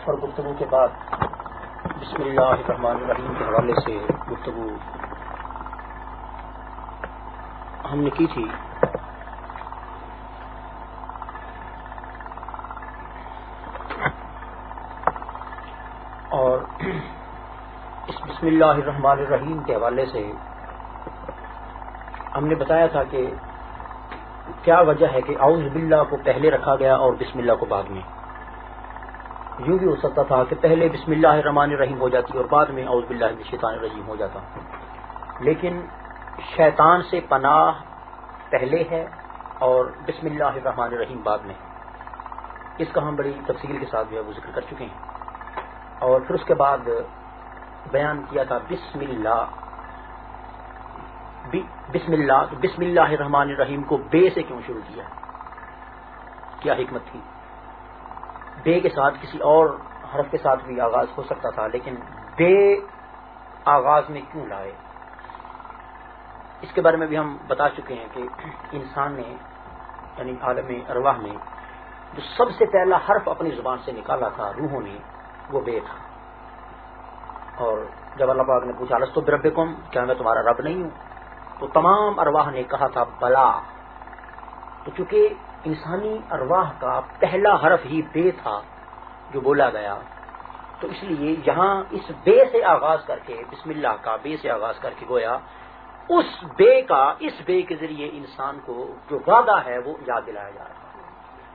اور گفتگو کے بعد بسم اللہ الرحمن الرحیم کے حوالے سے گفتگو ہم نے کی تھی. اور اس بسم اللہ الرحمن الرحیم کے حوالے سے ہم نے بتایا تھا کہ کیا وجہ ہے کہ اعوذ باللہ کو پہلے رکھا گیا اور بسم اللہ کو بعد میں. یوں بھی ہو سکتا تھا کہ پہلے بسم اللہ الرحمن الرحیم ہو جاتی اور بعد میں اعوذ باللہ من الشیطان الرجیم ہو جاتا، لیکن شیطان سے پناہ پہلے ہے اور بسم اللہ الرحمن الرحیم بعد میں. اس کا ہم بڑی تفصیل کے ساتھ جو ہے وہ ذکر کر چکے ہیں. اور پھر اس کے بعد بیان کیا تھا بسم اللہ تو بسم اللہ الرحمن الرحیم کو بے سے کیوں شروع کیا، کیا حکمت تھی؟ بے کے ساتھ کسی اور حرف کے ساتھ بھی آغاز ہو سکتا تھا، لیکن بے آغاز میں کیوں لائے؟ اس کے بارے میں بھی ہم بتا چکے ہیں کہ انسان نے یعنی عالم ارواح میں جو سب سے پہلا حرف اپنی زبان سے نکالا تھا روحوں نے، وہ بے تھا. اور جب اللہ پاک نے پوچھا الستو بربکم، کیا میں تمہارا رب نہیں ہوں؟ تو تمام ارواح نے کہا تھا بلا. تو چونکہ انسانی ارواح کا پہلا حرف ہی بے تھا جو بولا گیا، تو اس لیے یہاں اس بے سے آغاز کر کے بسم اللہ کا بے سے آغاز کر کے گویا اس بے کے ذریعے انسان کو جو وعدہ ہے وہ یاد دلایا جا رہا ہے.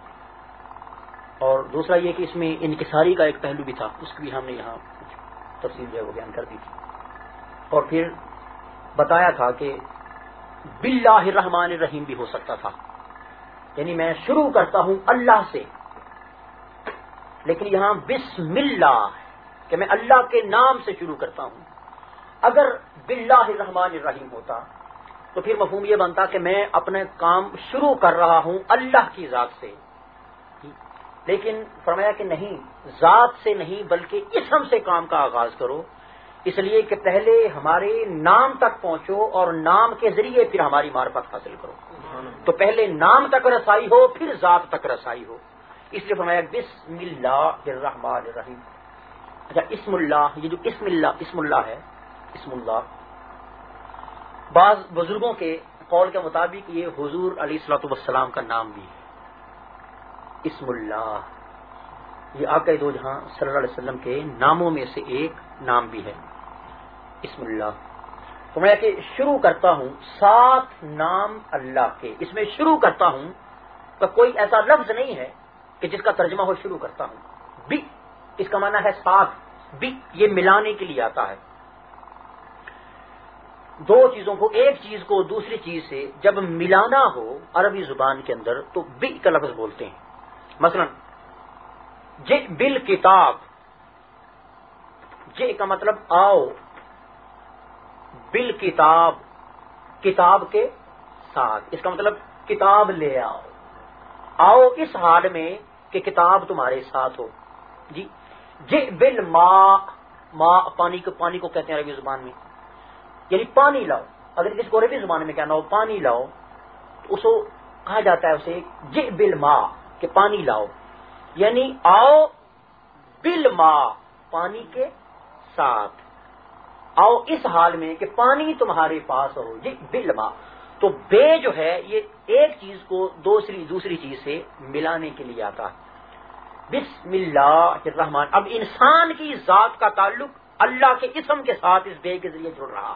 اور دوسرا یہ کہ اس میں انکساری کا ایک پہلو بھی تھا، اس کی بھی ہم نے یہاں تفصیل جو ہے وہ بیان کر دی تھی. اور پھر بتایا تھا کہ باللہ الرحمن الرحیم بھی ہو سکتا تھا، یعنی میں شروع کرتا ہوں اللہ سے، لیکن یہاں بسم اللہ کہ میں اللہ کے نام سے شروع کرتا ہوں. اگر باللہ الرحمن الرحیم ہوتا تو پھر مفہوم یہ بنتا کہ میں اپنے کام شروع کر رہا ہوں اللہ کی ذات سے، لیکن فرمایا کہ نہیں، ذات سے نہیں بلکہ اسم سے کام کا آغاز کرو، اس لیے کہ پہلے ہمارے نام تک پہنچو اور نام کے ذریعے پھر ہماری معرفت حاصل کرو. تو پہلے نام تک رسائی ہو پھر ذات تک رسائی ہو، اس لیے فرمایا بسم اللہ الرحمن الرحیم. اچھا، اسم اللہ، یہ جو اسم اللہ ہے، اسم اللہ بعض بزرگوں کے قول کے مطابق یہ حضور علیہ الصلوۃ والسلام کا نام بھی ہے. اسم اللہ یہ آقا دو جہاں صلی اللہ علیہ وسلم کے ناموں میں سے ایک نام بھی ہے اسم اللہ. تو میں کہ شروع کرتا ہوں 7 نام اللہ کے، اس میں شروع کرتا ہوں تو کوئی ایسا لفظ نہیں ہے کہ جس کا ترجمہ ہو شروع کرتا ہوں. بھی اس کا معنی ہے 7، بھی یہ ملانے کے لیے آتا ہے. دو چیزوں کو، ایک چیز کو دوسری چیز سے جب ملانا ہو عربی زبان کے اندر تو بھی کا لفظ بولتے ہیں. مثلا جے بل کتاب، جے کا مطلب آؤ، بل کتاب کتاب کے ساتھ، اس کا مطلب کتاب لے آؤ، آؤ اس حال میں کہ کتاب تمہارے ساتھ ہو. جی جے بل ماء پانی کو کہتے ہیں عربی زبان میں، یعنی پانی لاؤ. اگر اس کو عربی زبان میں کہنا ہو پانی لاؤ تو اس کو کہا جاتا ہے اسے جے بل ماء کہ پانی لاؤ، یعنی آؤ بل ماء پانی کے ساتھ، آؤ اس حال میں کہ پانی تمہارے پاس ہو. جی بل ماء. تو بے جو ہے یہ ایک چیز کو دوسری چیز سے ملانے کے لیے آتا ہے. بسم اللہ الرحمن. اب انسان کی ذات کا تعلق اللہ کے اسم کے ساتھ اس بے کے ذریعے جڑ رہا.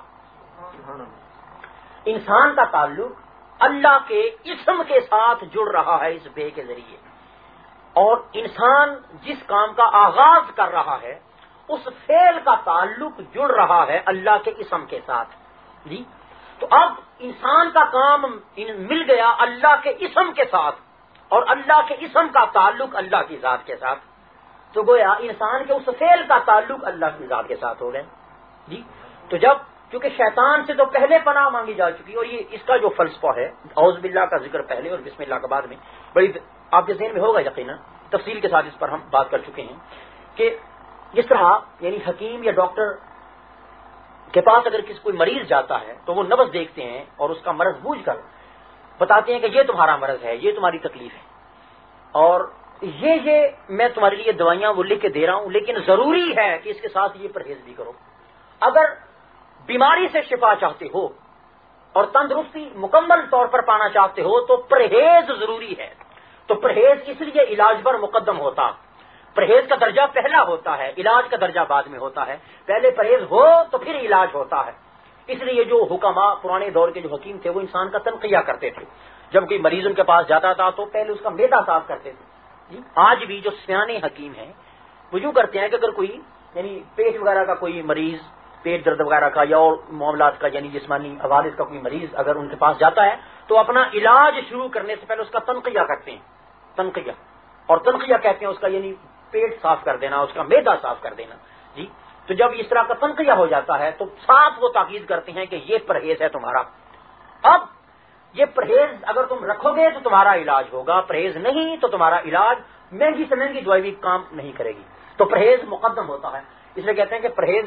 انسان کا تعلق اللہ کے اسم کے ساتھ جڑ رہا ہے اس بے کے ذریعے، اور انسان جس کام کا آغاز کر رہا ہے اس فعل کا تعلق جڑ رہا ہے اللہ کے اسم کے ساتھ. جی تو اب انسان کا کام مل گیا اللہ کے اسم کے ساتھ، اور اللہ کے اسم کا تعلق اللہ کی ذات کے ساتھ، تو گویا انسان کے اس فعل کا تعلق اللہ کی ذات کے ساتھ ہو گئے. جی تو جب چونکہ شیطان سے تو پہلے پناہ مانگی جا چکی، اور یہ اس کا جو فلسفہ ہے اعوذ باللہ کا ذکر پہلے اور بسم اللہ کے بعد میں، بڑی آپ کے ذہن میں ہوگا یقیناً، تفصیل کے ساتھ اس پر ہم بات کر چکے ہیں کہ جس طرح یعنی حکیم یا ڈاکٹر کے پاس اگر کوئی مریض جاتا ہے تو وہ نبض دیکھتے ہیں اور اس کا مرض بوجھ کر بتاتے ہیں کہ یہ تمہارا مرض ہے، یہ تمہاری تکلیف ہے، اور یہ میں تمہارے لیے دوائیاں وہ لکھ کے دے رہا ہوں، لیکن ضروری ہے کہ اس کے ساتھ یہ پرہیز بھی کرو۔ اگر بیماری سے شفا چاہتے ہو اور تندرستی مکمل طور پر پانا چاہتے ہو تو پرہیز ضروری ہے۔ تو پرہیز اس لیے علاج پر مقدم ہوتا، پرہیز کا درجہ پہلا ہوتا ہے، علاج کا درجہ بعد میں ہوتا ہے۔ پہلے پرہیز ہو تو پھر علاج ہوتا ہے۔ اس لیے جو حکماء پرانے دور کے جو حکیم تھے وہ انسان کا تنقیہ کرتے تھے۔ جب کوئی مریض ان کے پاس جاتا تھا تو پہلے اس کا معدہ صاف کرتے تھے۔ آج بھی جو سیانے حکیم ہیں وہ یوں کرتے ہیں کہ اگر کوئی یعنی پیٹ وغیرہ کا کوئی مریض، پیٹ درد وغیرہ کا یا اور معاملات کا یعنی جسمانی حوالے کا کوئی مریض اگر ان کے پاس جاتا ہے تو اپنا علاج شروع کرنے سے پہلے اس کا تنقیہ کرتے ہیں، تنقیہ، اور تنقیہ کہتے ہیں اس کا یعنی پیٹ صاف کر دینا، اس کا معدہ صاف کر دینا جی۔ تو جب اس طرح کا تنقیہ ہو جاتا ہے تو صاف وہ تاکید کرتے ہیں کہ یہ پرہیز ہے تمہارا۔ اب یہ پرہیز اگر تم رکھو گے تو تمہارا علاج ہوگا، پرہیز نہیں تو تمہارا علاج مہنگی سے مہنگی دوائی بھی کام نہیں کرے گی۔ تو پرہیز مقدم ہوتا ہے، اس لیے کہتے ہیں کہ پرہیز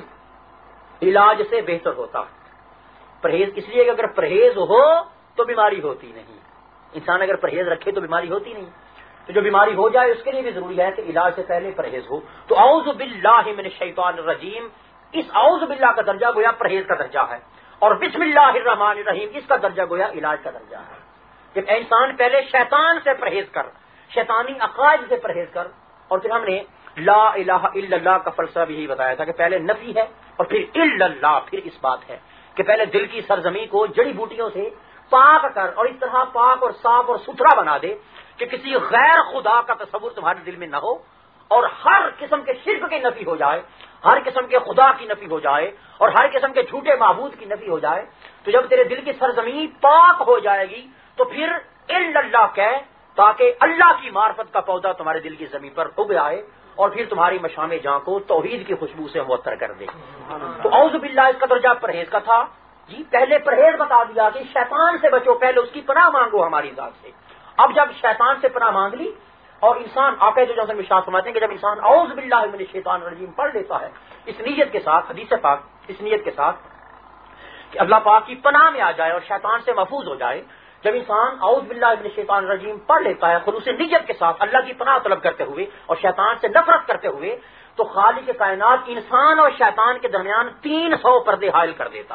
علاج سے بہتر ہوتا ہے۔ پرہیز اس لیے کہ اگر پرہیز ہو تو بیماری ہوتی نہیں، انسان اگر پرہیز رکھے تو بیماری ہوتی نہیں۔ تو جو بیماری ہو جائے اس کے لیے بھی ضروری ہے کہ علاج سے پہلے پرہیز ہو۔ تو اعوذ باللہ من الشیطان الرجیم، اس اعوذ باللہ کا درجہ گویا پرہیز کا درجہ ہے، اور بسم اللہ الرحمن الرحیم اس کا درجہ گویا علاج کا درجہ ہے۔ کہ انسان پہلے شیطان سے پرہیز کر، شیطانی عقائد سے پرہیز کر، اور پھر ہم نے لا الہ الا اللہ کا فلسفہ بھی یہی بتایا تھا کہ پہلے نفی ہے اور پھر الا اللہ، پھر اس بات ہے کہ پہلے دل کی سرزمین کو جڑی بوٹیوں سے پاک کر اور اس طرح پاک اور صاف اور ستھرا بنا دے کہ کسی غیر خدا کا تصور تمہارے دل میں نہ ہو، اور ہر قسم کے شرک کی نفی ہو جائے، ہر قسم کے خدا کی نفی ہو جائے، اور ہر قسم کے جھوٹے معبود کی نفی ہو جائے۔ تو جب تیرے دل کی سرزمین پاک ہو جائے گی تو پھر الا اللہ کہہ، تاکہ اللہ کی معرفت کا پودا تمہارے دل کی زمین پر اگ آئے اور پھر تمہاری مشام جاں کو توحید کی خوشبو سے معطر کر دے۔ تو اعوذ باللہ اس کا درجہ پرہیز کا تھا جی۔ پہلے پرہیز بتا دیا کہ شیطان سے بچو، پہلے اس کی پناہ مانگو ہماری ذات سے۔ اب جب شیطان سے پناہ مانگ لی اور انسان آپ جو مشاہد فرماتے ہیں کہ جب انسان اعوذ باللہ من الشیطان الرجیم پڑھ لیتا ہے اس نیت کے ساتھ، حدیث پاک اس نیت کے ساتھ کہ اللہ پاک کی پناہ میں آ جائے اور شیطان سے محفوظ ہو جائے، جب انسان اعوذ باللہ من الشیطان الرجیم پڑھ لیتا ہے خلوص نیت کے ساتھ اللہ کی پناہ طلب کرتے ہوئے اور شیطان سے نفرت کرتے ہوئے، تو خالق کائنات انسان اور شیطان کے درمیان 300 پردے حائل کر دیتا۔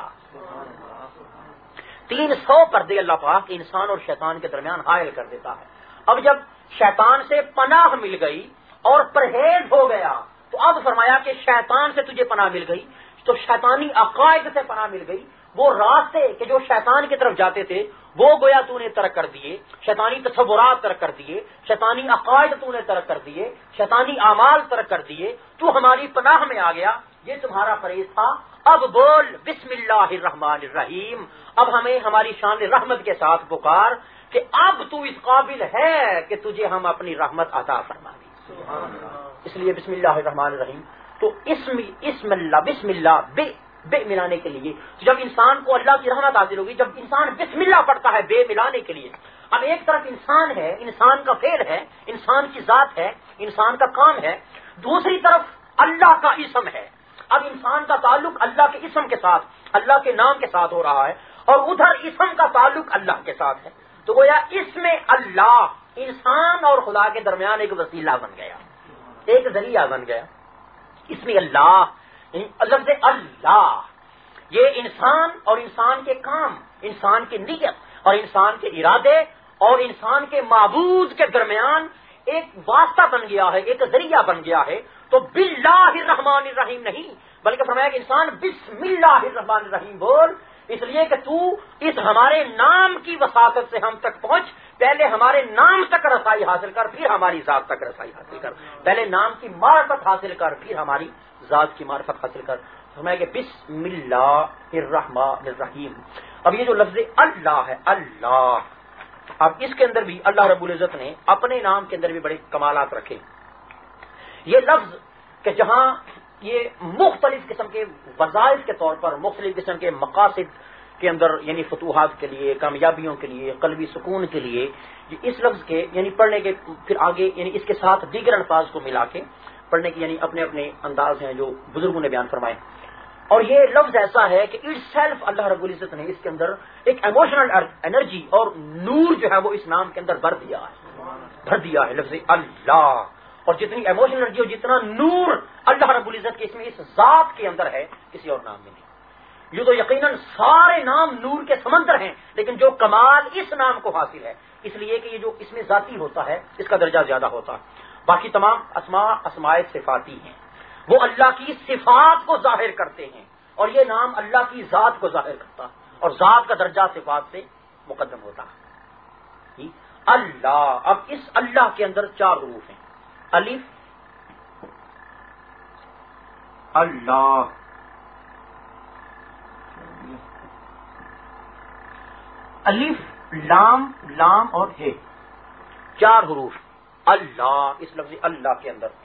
300 پردے اللہ پاک انسان اور شیطان کے درمیان حائل کر دیتا ہے۔ اب جب شیطان سے پناہ مل گئی اور پرہیز ہو گیا تو اب فرمایا کہ شیطان سے تجھے پناہ مل گئی تو شیطانی عقائد سے پناہ مل گئی۔ وہ راستے کہ جو شیطان کی طرف جاتے تھے وہ گویا تو نے ترک کر دیے، شیطانی تصورات ترک کر دیے، شیطانی عقائد تو نے ترک کر دیے، شیطانی اعمال ترک کر دیے، تو ہماری پناہ میں آ گیا۔ یہ تمہارا فریض تھا۔ اب بول بسم اللہ الرحمن الرحیم، اب ہمیں ہماری شان رحمت کے ساتھ پکار کہ اب تو اس قابل ہے کہ تجھے ہم اپنی رحمت عطا فرما دیں۔ اس لیے بسم اللہ الرحمن الرحیم تو اسم اللہ، بسم اللہ بے ملانے کے لیے، جب انسان کو اللہ کی رحمت حاصل ہوگی، جب انسان بسم اللہ پڑھتا ہے بے ملانے کے لیے۔ اب ایک طرف انسان ہے، انسان کا فعل ہے، انسان کی ذات ہے، انسان کا کام ہے، دوسری طرف اللہ کا اسم ہے۔ اب انسان کا تعلق اللہ کے اسم کے ساتھ، اللہ کے نام کے ساتھ ہو رہا ہے، اور ادھر اسم کا تعلق اللہ کے ساتھ ہے۔ تو گویا اس میں اللہ انسان اور خدا کے درمیان ایک وسیلہ بن گیا، ایک ذریعہ بن گیا۔ اس میں اللہ لفظ اللہ یہ انسان اور انسان کے کام، انسان کی نیت اور انسان کے ارادے اور انسان کے معبود کے درمیان ایک واسطہ بن گیا ہے، ایک ذریعہ بن گیا ہے۔ تو باللہ الرحمن الرحیم نہیں بلکہ فرمایا کہ انسان بسم اللہ الرحمن الرحیم بول، اس لیے کہ تو اس ہمارے نام کی وساطت سے ہم تک پہنچ، پہلے ہمارے نام تک رسائی حاصل کر پھر ہماری ذات تک رسائی حاصل کر، پہلے نام کی معرفت حاصل کر پھر ہماری ذات کی معرفت حاصل کر۔ فرمایا کہ بسم اللہ الرحمن الرحیم۔ اب یہ جو لفظ اللہ ہے، اللہ، اب اس کے اندر بھی اللہ رب العزت نے اپنے نام کے اندر بھی بڑے کمالات رکھے۔ یہ لفظ کہ جہاں یہ مختلف قسم کے وظائف کے طور پر، مختلف قسم کے مقاصد کے اندر یعنی فتوحات کے لیے، کامیابیوں کے لیے، قلبی سکون کے لیے، اس لفظ کے یعنی پڑھنے کے پھر آگے یعنی اس کے ساتھ دیگر الفاظ کو ملا کے پڑھنے کی یعنی اپنے اپنے انداز ہیں جو بزرگوں نے بیان فرمائے۔ اور یہ لفظ ایسا ہے کہ اٹ سیلف اللہ رب العزت نے اس کے اندر ایک ایموشنل انرجی اور نور جو ہے وہ اس نام کے اندر بھر دیا ہے لفظ اللہ. اور جتنی ایموشنل انرجی اور جتنا نور اللہ رب العزت کے اس ذات کے اندر ہے کسی اور نام میں نہیں. یہ تو یقیناً سارے نام نور کے سمندر ہیں، لیکن جو کمال اس نام کو حاصل ہے اس لیے کہ یہ جو اس میں ذاتی ہوتا ہے اس کا درجہ زیادہ ہوتا ہے. باقی تمام اسماء صفاتی ہیں، وہ اللہ کی صفات کو ظاہر کرتے ہیں، اور یہ نام اللہ کی ذات کو ظاہر کرتا ہے، اور ذات کا درجہ صفات سے مقدم ہوتا ہے. اللہ. اب اس اللہ کے اندر 4 حروف ہیں. الف اللہ، الف لام لام اور ہے، 4 حروف اللہ اس لفظ اللہ کے اندر.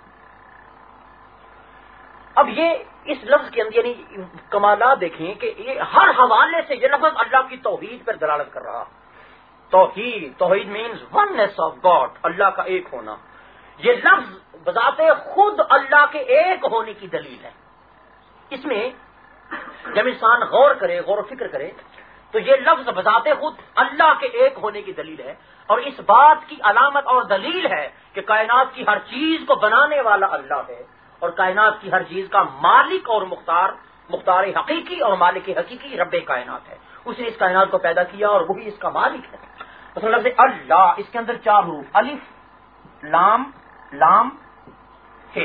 اب یہ اس لفظ کے اندر یعنی کمالات دیکھیں کہ یہ ہر حوالے سے یہ لفظ اللہ کی توحید پر دلالت کر رہا. توحید مینز وننس آف گاڈ، اللہ کا ایک ہونا. یہ لفظ بذات خود اللہ کے ایک ہونے کی دلیل ہے. اس میں جب انسان غور و فکر کرے تو یہ لفظ بذات خود اللہ کے ایک ہونے کی دلیل ہے، اور اس بات کی علامت اور دلیل ہے کہ کائنات کی ہر چیز کو بنانے والا اللہ ہے، اور کائنات کی ہر چیز کا مالک اور مختار حقیقی اور مالک حقیقی رب کائنات ہے. اس نے اس کائنات کو پیدا کیا اور وہی اس کا مالک ہے. مثلا لفظ اللہ اس کے اندر 4 حروف الف لام لام ہے.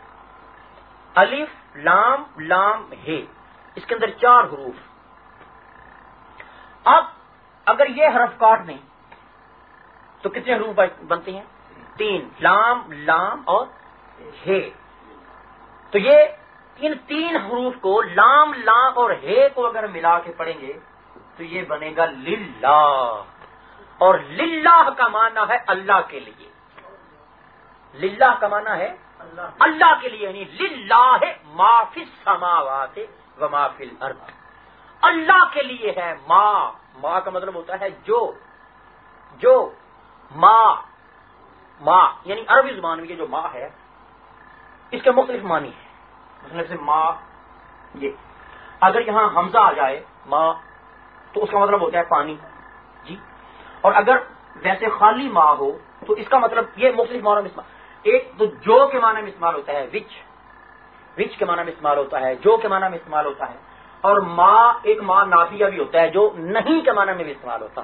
الف لام لام ہے، اس کے اندر 4 حروف. اب اگر یہ حرف کاٹ دیں تو کتنے حروف بنتے ہیں؟ 3 لام لام اور ہے. تو یہ ان 3 حروف کو لام لام اور ہے کو اگر ملا کے پڑھیں گے تو یہ بنے گا للہ. اور للہ کا معنی ہے اللہ کے لیے. للہ کا معنی ہے اللہ کے لیے، یعنی للہ ما فی السماوات و ما فی الارض. اللہ کے لیے ہے. ما کا مطلب ہوتا ہے جو ما یعنی عربی زبان میں یہ جو ما ہے اس کے مختلف معنی ہیں. مثلا سے ما، یہ اگر یہاں حمزہ آ جائے ما تو اس کا مطلب ہوتا ہے پانی جی. اور اگر ویسے خالی ما ہو تو اس کا مطلب یہ مختلف معنوں میں ایک تو جو کے معنی میں استعمال ہوتا ہے، وچ کے معنی میں استعمال ہوتا ہے، جو کے معنی میں استعمال ہوتا ہے. اور ما ایک ما نافیہ بھی ہوتا ہے جو نہیں کے معنی میں بھی استعمال ہوتا ہے.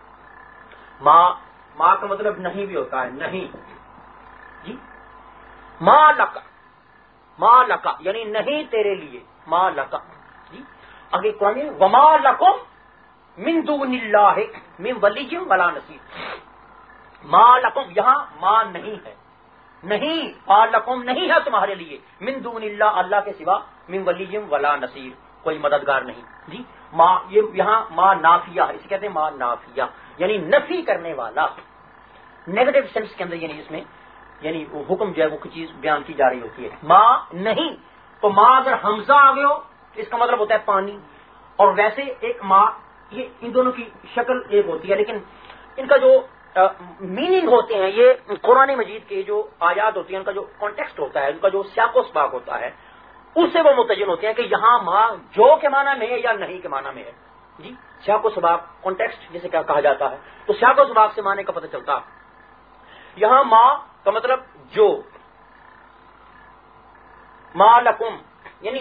ما کا مطلب نہیں بھی ہوتا ہے، نہیں جی. ما لکا یعنی نہیں تیرے لیے، ما لکا جی. اگے قرآن وما لکم من دون اللہ من ولی ولا نصیر. ما لکم یہاں ما نہیں ہے، نہیں ما لکم نہیں ہے تمہارے لیے من دون اللہ اللہ کے سوا من ولی ولا نصیر کوئی مددگار نہیں جی. یہ یہاں ما نافیہ ہے، اسے کہتے ہیں ما نافیہ یعنی نفی کرنے والا. نیگیٹو سینس کے اندر یعنی اس میں یعنی وہ حکم جو ہے وہ کچھ چیز بیان کی جا رہی ہوتی ہے. ما نہیں تو ما اگر حمزہ آ گئے ہو تو اس کا مطلب ہوتا ہے پانی. اور ویسے ایک ما یہ ان دونوں کی شکل ایک ہوتی ہے، لیکن ان کا جو میننگ ہوتے ہیں یہ قرآن مجید کے جو آیات ہوتی ہیں ان کا جو کانٹیکسٹ ہوتا ہے، ان کا جو سیاق و سباق ہوتا ہے اس سے وہ متجن ہوتے ہیں کہ یہاں ما جو کے معنی میں ہے یا نہیں کے معنی میں ہے جی. سیاق و سباق کانٹیکسٹ جسے کیا کہا جاتا ہے، تو سیاق و سباق سے معنی کا پتہ چلتا. یہاں ما کا مطلب جو، ما لکم یعنی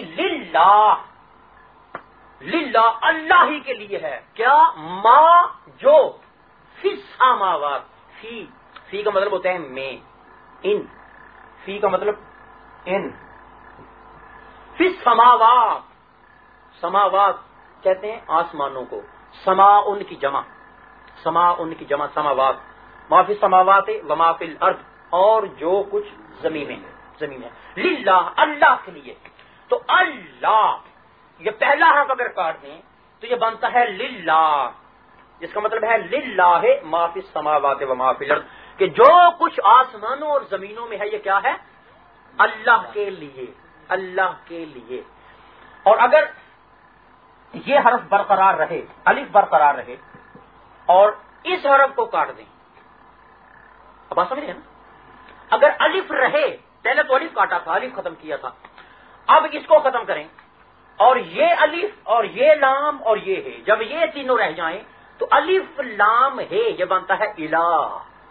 للہ اللہ ہی کے لیے ہے. کیا؟ ما جو فی السماوات، فی کا مطلب ہوتا ہے میں، ان فی کا مطلب ان. فی السماوات، سماوات کہتے ہیں آسمانوں کو، سما ان کی جمع سماوات. ما فی السماوات و ما فی الارض، اور جو کچھ زمین ہے. للہ اللہ کے لیے. تو اللہ یہ پہلا حرف اگر کاٹ دیں تو یہ بنتا ہے للہ، جس کا مطلب ہے للہ ما فی السماوات و ما فی الارض، کہ جو کچھ آسمانوں اور زمینوں میں ہے یہ کیا ہے؟ اللہ کے لیے، اللہ کے لیے. اور اگر یہ حرف برقرار رہے، الف برقرار رہے اور اس حرف کو کاٹ دیں، اب بات سمجھ رہے ہیں نا؟ اگر الف رہے، پہلے تو الف کاٹا تھا، الف ختم کیا تھا، اب اس کو ختم کریں اور یہ الف اور یہ لام اور یہ ہے، جب یہ تینوں رہ جائیں تو الف لام ہے یہ بنتا ہے الہ،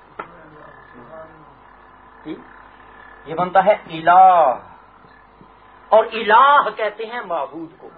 یہ بنتا ہے الہ، اور الہ کہتے ہیں معبود کو،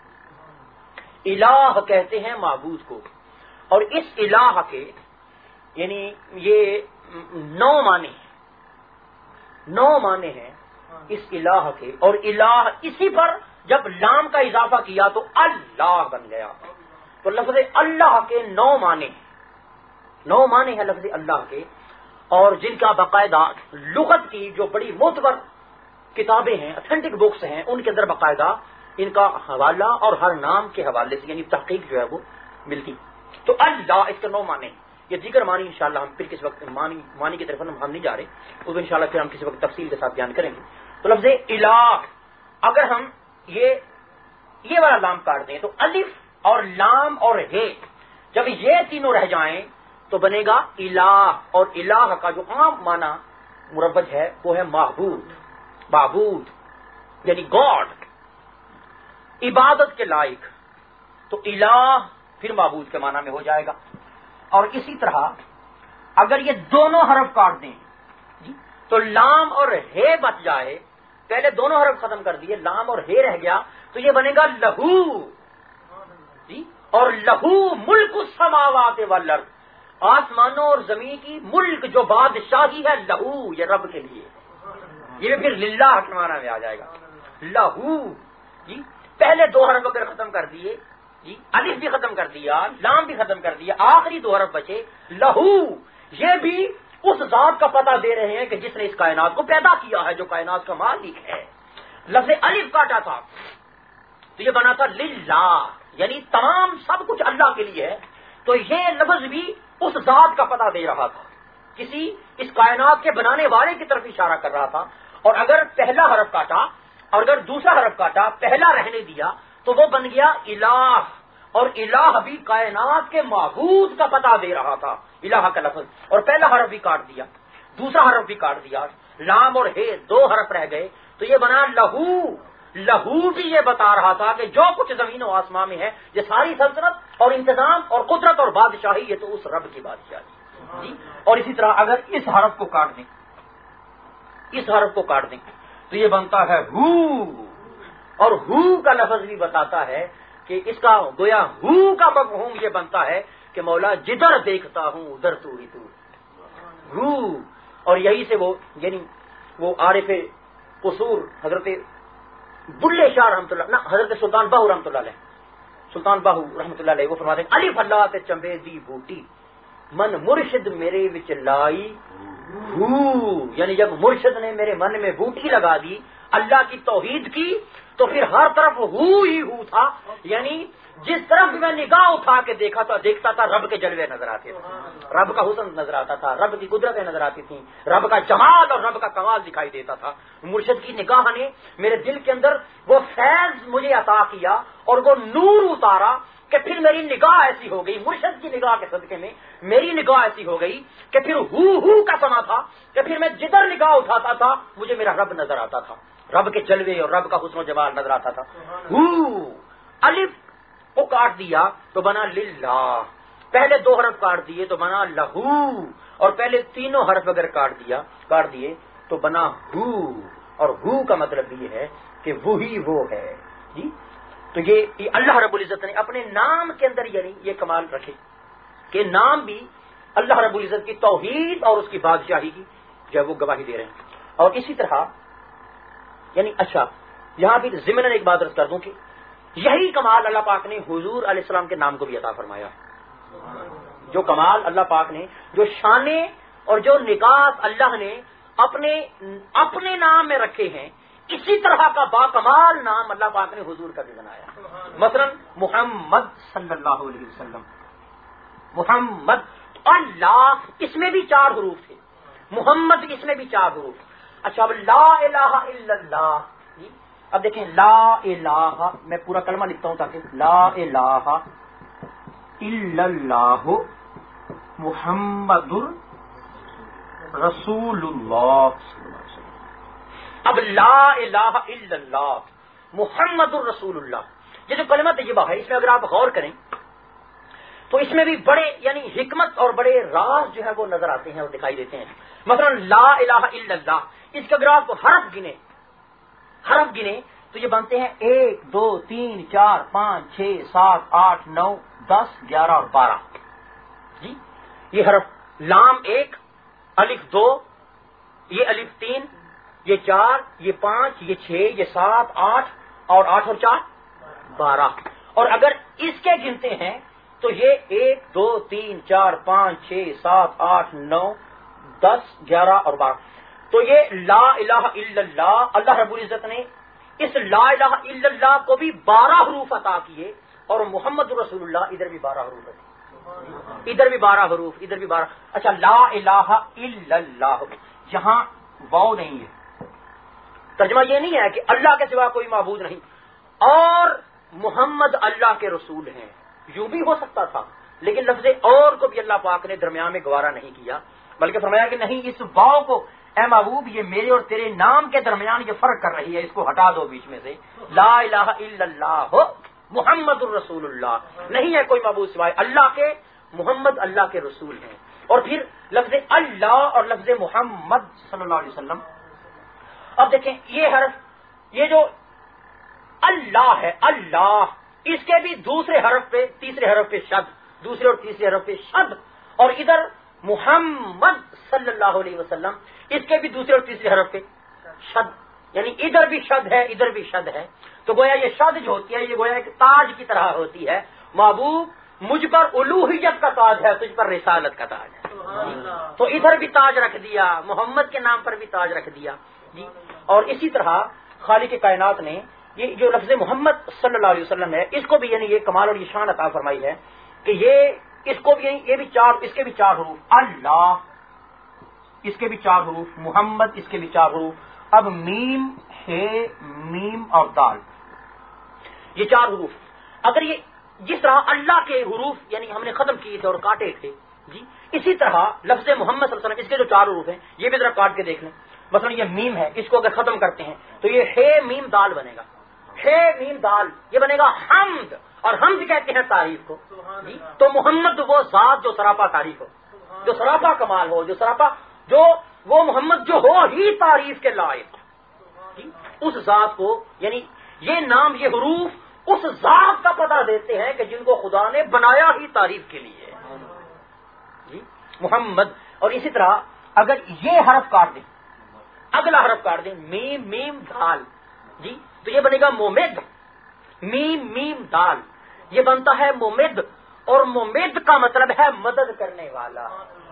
الہ کہتے ہیں معبود کو، اور اس الہ کے یعنی یہ 9 معنی ہیں، 9 معنی ہیں اس الہ کے، اور الہ اسی پر جب لام کا اضافہ کیا تو اللہ بن گیا، تو لفظ اللہ کے 9 معنی ہیں، 9 معنی ہیں لفظ اللہ کے، اور جن کا باقاعدہ لغت کی جو بڑی معتبر کتابیں ہیں، اتھینٹک بکس ہیں، ان کے اندر باقاعدہ ان کا حوالہ اور ہر نام کے حوالے سے یعنی تحقیق جو ہے وہ ملتی۔ تو اللہ اس کے 9 معنی ہیں، یہ دیگر معنی انشاءاللہ ہم پھر کس وقت معنی کی طرف ہم نہیں جا رہے، اس کو انشاءاللہ پھر ہم کسی وقت تفصیل کے ساتھ بیان کریں گے۔ تو لفظ الہ اگر ہم یہ والا لام کاٹ دیں تو الف اور لام اور ہے، جب یہ تینوں رہ جائیں تو بنے گا الہ، اور الہ کا جو عام معنی مروج ہے وہ ہے معبود، معبود یعنی گاڈ، عبادت کے لائق، تو الہ پھر معبود کے معنی میں ہو جائے گا۔ اور اسی طرح اگر یہ دونوں حرف کاٹ دیں تو لام اور ہے بچ جائے، پہلے دونوں حرف ختم کر دیے، لام اور ہے رہ گیا تو یہ بنے گا لہو، اور لہو ملک السماوات والارض، آسمانوں اور زمین کی ملک جو بادشاہی ہے، لہو یہ رب کے لیے، یہ پھر للہ کے معنی میں آ جائے گا لہو۔ پہلے 2 حرف اگر ختم کر دیے، الف بھی ختم کر دیا، لام بھی ختم کر دیا، آخری 2 حرف بچے لہو، یہ بھی اس ذات کا پتہ دے رہے ہیں کہ جس نے اس کائنات کو پیدا کیا ہے، جو کائنات کا مالک ہے۔ لفظ الف کاٹا تھا تو یہ بنا تھا للہ، یعنی تمام سب کچھ اللہ کے لیے ہے، تو یہ لفظ بھی اس ذات کا پتہ دے رہا تھا، کسی اس کائنات کے بنانے والے کی طرف اشارہ کر رہا تھا۔ اور اگر پہلا حرف کاٹا اور اگر دوسرا حرف کاٹا، پہلا رہنے دیا تو وہ بن گیا الہ، اور الہ بھی کائنات کے معبود کا پتہ دے رہا تھا، الہ کا لفظ، اور پہلا حرف بھی کاٹ دیا، دوسرا حرف بھی کاٹ دیا، لام اور ہے 2 حرف رہ گئے تو یہ بنا لہو، لہو بھی یہ بتا رہا تھا کہ جو کچھ زمین و آسمان میں ہے، یہ ساری سلطنت اور انتظام اور قدرت اور بادشاہی یہ تو اس رب کی بادشاہی جی۔ اور اسی طرح اگر اس حرف کو کاٹ دیں، اس حرف کو کاٹ دیں تو یہ بنتا ہے ہو، اور ہو کا لفظ بھی بتاتا ہے کہ اس کا گویا ہو کا مفہوم یہ بنتا ہے کہ مولا جدھر دیکھتا ہوں ادھر تو ہی تو ہو، اور یہی سے وہ یعنی وہ عارف قصور حضرت بلے شاہ رحمۃ اللہ، حضرت سلطان باہو رحمۃ اللہ علیہ، سلطان باہو رحمۃ اللہ علیہ وہ فرماتے ہیں الف اللہ تے چمبے دی بوٹی من مرشد میرے وچ لائی ہو، یعنی جب مرشد نے میرے من میں بوٹی لگا دی، اللہ کی توحید کی، تو پھر ہر طرف ہو ہی ہو تھا، یعنی جس طرف بھی میں نگاہ اٹھا کے دیکھتا تھا رب کے جلوے نظر آتے تھے، رب کا حسن نظر آتا تھا، رب کی قدرتیں نظر آتی تھیں، رب کا جمال اور رب کا کمال دکھائی دیتا تھا۔ مرشد کی نگاہ نے میرے دل کے اندر وہ فیض مجھے عطا کیا اور وہ نور اتارا کہ پھر میری نگاہ ایسی ہو گئی، مرشد کی نگاہ کے صدقے میں میری نگاہ ایسی ہو گئی کہ پھر ہو کا سما تھا کہ پھر میں جدھر نگاہ اٹھاتا تھا مجھے میرا رب نظر آتا تھا، رب کے جلوے اور رب کا حسن و جمال نظر آتا تھا۔ ہو الف کو کاٹ دیا تو بنا للہ، پہلے 2 حرف کاٹ دیے تو بنا لہو، اور پہلے 3 حرف اگر کاٹ دیے تو بنا ہو، اور ہو کا مطلب یہ ہے کہ وہی وہ ہے جی۔ تو یہ اللہ رب العزت نے اپنے نام کے اندر یعنی یہ کمال رکھے کہ نام بھی اللہ رب العزت کی توحید اور اس کی بادشاہی کی جو ہے وہ گواہی دے رہے ہیں۔ اور اسی طرح یعنی اچھا یہاں بھی ضمن ایک بات عرض کر دوں کہ یہی کمال اللہ پاک نے حضور علیہ السلام کے نام کو بھی عطا فرمایا، جو کمال اللہ پاک نے، جو شانے اور جو نکات اللہ نے اپنے نام میں رکھے ہیں، اسی طرح کا باکمال نام اللہ پاک نے حضور کا بھی بنایا، مثلا محمد صلی اللہ علیہ وسلم، محمد، اللہ اس میں بھی 4 حروف تھے، محمد اس میں بھی 4 حروف۔ اچھا اب لا الہ الا اللہ، اب دیکھیں لا الہ، میں پورا کلمہ لکھتا ہوں تاکہ لا الہ الا اللہ محمد رسول اللہ۔ اب لا الہ الا اللہ محمد الرسول اللہ. یہ جو کلمہ طیبہ ہے اس میں اگر آپ غور کریں تو اس میں بھی بڑے یعنی حکمت اور بڑے راز جو ہے وہ نظر آتے ہیں اور دکھائی دیتے ہیں. مثلا لا الہ الا اللہ، اس کے اگر آپ حرف گنے تو یہ بنتے ہیں 1 2 3 4 5 6 7 8 9 10 11 اور 12. جی یہ حرف لام 1، الف 2، یہ الف 3، یہ 4، یہ 5، یہ 6، یہ 7 8 اور 8 اور 4 12. اور اگر اس کے گنتے ہیں تو یہ 1 2 3 4 5 6 7 8 9 10 11 اور 12. تو یہ لا الہ الا اللہ، اللہ رب العزت نے اس لا الہ الا اللہ کو بھی 12 حروف عطا کیے، اور محمد رسول اللہ ادھر بھی 12 حروف ہے، ادھر بھی 12 حروف، ادھر بھی 12. اچھا لا الہ الا اللہ جہاں واو نہیں ہے، ترجمہ یہ نہیں ہے کہ اللہ کے سوا کوئی معبود نہیں اور محمد اللہ کے رسول ہیں. یوں بھی ہو سکتا تھا لیکن لفظ اور کو بھی اللہ پاک نے درمیان میں گوارا نہیں کیا، بلکہ فرمایا کہ نہیں، اس واو کو اے محبوب یہ میرے اور تیرے نام کے درمیان یہ فرق کر رہی ہے، اس کو ہٹا دو بیچ میں سے. لا الہ الا اللہ محمد الرسول اللہ، نہیں ہے کوئی معبود سوائے اللہ کے، محمد اللہ کے رسول ہیں. اور پھر لفظ اللہ اور لفظ محمد صلی اللہ علیہ وسلم. اب دیکھیں یہ حرف، یہ جو اللہ ہے، اللہ، اس کے بھی دوسرے حرف پہ تیسرے حرف پہ شد، دوسرے اور تیسرے حرف پہ شد، اور ادھر محمد صلی اللہ علیہ وسلم اس کے بھی دوسرے اور تیسرے حرف پہ شد، یعنی ادھر بھی شد ہے ادھر بھی شد ہے. تو گویا یہ شد جو ہوتی ہے یہ گویا ایک تاج کی طرح ہوتی ہے. محبوب مجھ پر الوہیت کا تاج ہے، تجھ پر رسالت کا تاج ہے. تو ادھر بھی تاج رکھ دیا، محمد کے نام پر بھی تاج رکھ دیا. جی اور اسی طرح خالق کائنات نے یہ جو لفظ محمد صلی اللہ علیہ وسلم ہے اس کو بھی یعنی یہ کمال اور یہ شان عطا فرمائی ہے کہ اس کو بھی یہ بھی اس کے بھی 4 حروف، اللہ اس کے بھی 4 حروف، محمد اس کے بھی 4 حروف. اب میم ہے، میم اور دال، یہ 4 حروف. اگر یہ جس طرح اللہ کے حروف یعنی ہم نے ختم کیے تھے اور کاٹے تھے، جی اسی طرح لفظ محمد صلی اللہ علیہ وسلم اس کے جو 4 حروف ہیں یہ بھی ذرا کاٹ کے دیکھ لیں. مثلا یہ میم ہے، اس کو اگر ختم کرتے ہیں تو یہ ہے میم دال بنے گا، ہے میم دال، یہ بنے گا حمد. اور حمد کہتے ہیں تعریف کو. جی تو محمد وہ ذات جو سراپا تعریف ہو، جو سراپا کمال ہو، جو سراپا جو وہ محمد جو ہو ہی تعریف کے لائق. جی اس ذات کو یعنی یہ نام یہ حروف اس ذات کا پتہ دیتے ہیں کہ جن کو خدا نے بنایا ہی تعریف کے لیے. جی محمد. اور اسی طرح اگر یہ حرف کاٹ دیں، اگلا حرف کاٹ دیں، میم میم دال، جی تو یہ بنے گا مومد. میم میم دال یہ بنتا ہے مومد، اور مومد کا مطلب ہے مدد کرنے والا.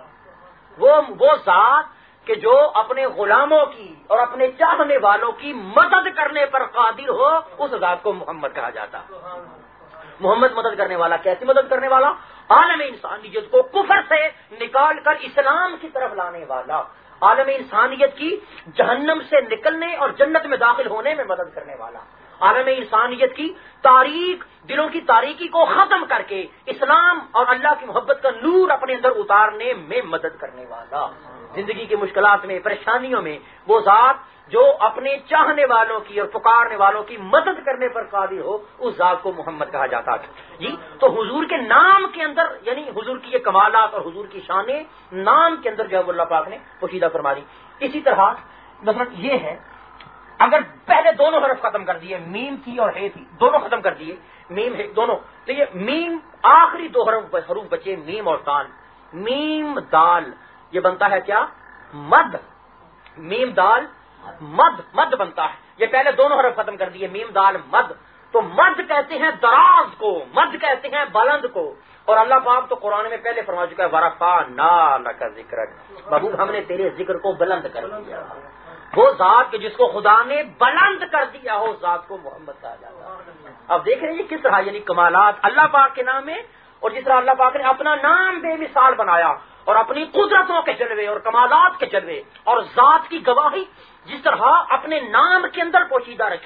وہ ذات کہ جو اپنے غلاموں کی اور اپنے چاہنے والوں کی مدد کرنے پر قادر ہو، اس ذات کو محمد کہا جاتا. محمد مدد کرنے والا، کیسی مدد کرنے والا؟ عالم انسانیت کو کفر سے نکال کر اسلام کی طرف لانے والا، عالم انسانیت کی جہنم سے نکلنے اور جنت میں داخل ہونے میں مدد کرنے والا، عالم انسانیت کی تاریک دلوں کی تاریکی کو ختم کر کے اسلام اور اللہ کی محبت کا نور اپنے اندر اتارنے میں مدد کرنے والا. زندگی کی مشکلات میں، پریشانیوں میں وہ ذات جو اپنے چاہنے والوں کی اور پکارنے والوں کی مدد کرنے پر قادر ہو، اس ذات کو محمد کہا جاتا ہے. جی تو حضور کے نام کے اندر یعنی حضور کی یہ کمالات اور حضور کی شانیں نام کے اندر جو ہے اللہ پاک نے پوشیدہ فرما دی. اسی طرح مثلا یہ ہے اگر پہلے دونوں حرف ختم کر دیے، میم تھی اور ہے تھی، دونوں ختم کر دیے، میم ہے دونوں، تو یہ میم آخری 2 حروف بچے، میم اور دال. میم دال یہ بنتا ہے کیا؟ مد. میم دال مد بنتا ہے. یہ پہلے دونوں حرف ختم کر دیے، میم دال مد. تو مد کہتے ہیں دراز کو، مد کہتے ہیں بلند کو. اور اللہ پاک تو قرآن میں پہلے فرما چکا ہے وَرَفَعْنَا لَكَ ذِكْرَكَ، محبوب ہم نے تیرے ذکر کو بلند کر دیا. وہ ذات کہ جس کو خدا نے بلند کر دیا ہو، ذات کو محمد کہا جاتا ہے. اب دیکھ رہے ہیں کس طرح یعنی کمالات اللہ پاک کے نام میں، اور جس طرح اللہ پاک نے اپنا نام بے مثال بنایا اور اپنی قدرتوں کے جلوے اور کمالات کے جلوے اور ذات کی گواہی جس طرح اپنے نام کے اندر پوشیدہ رکھی،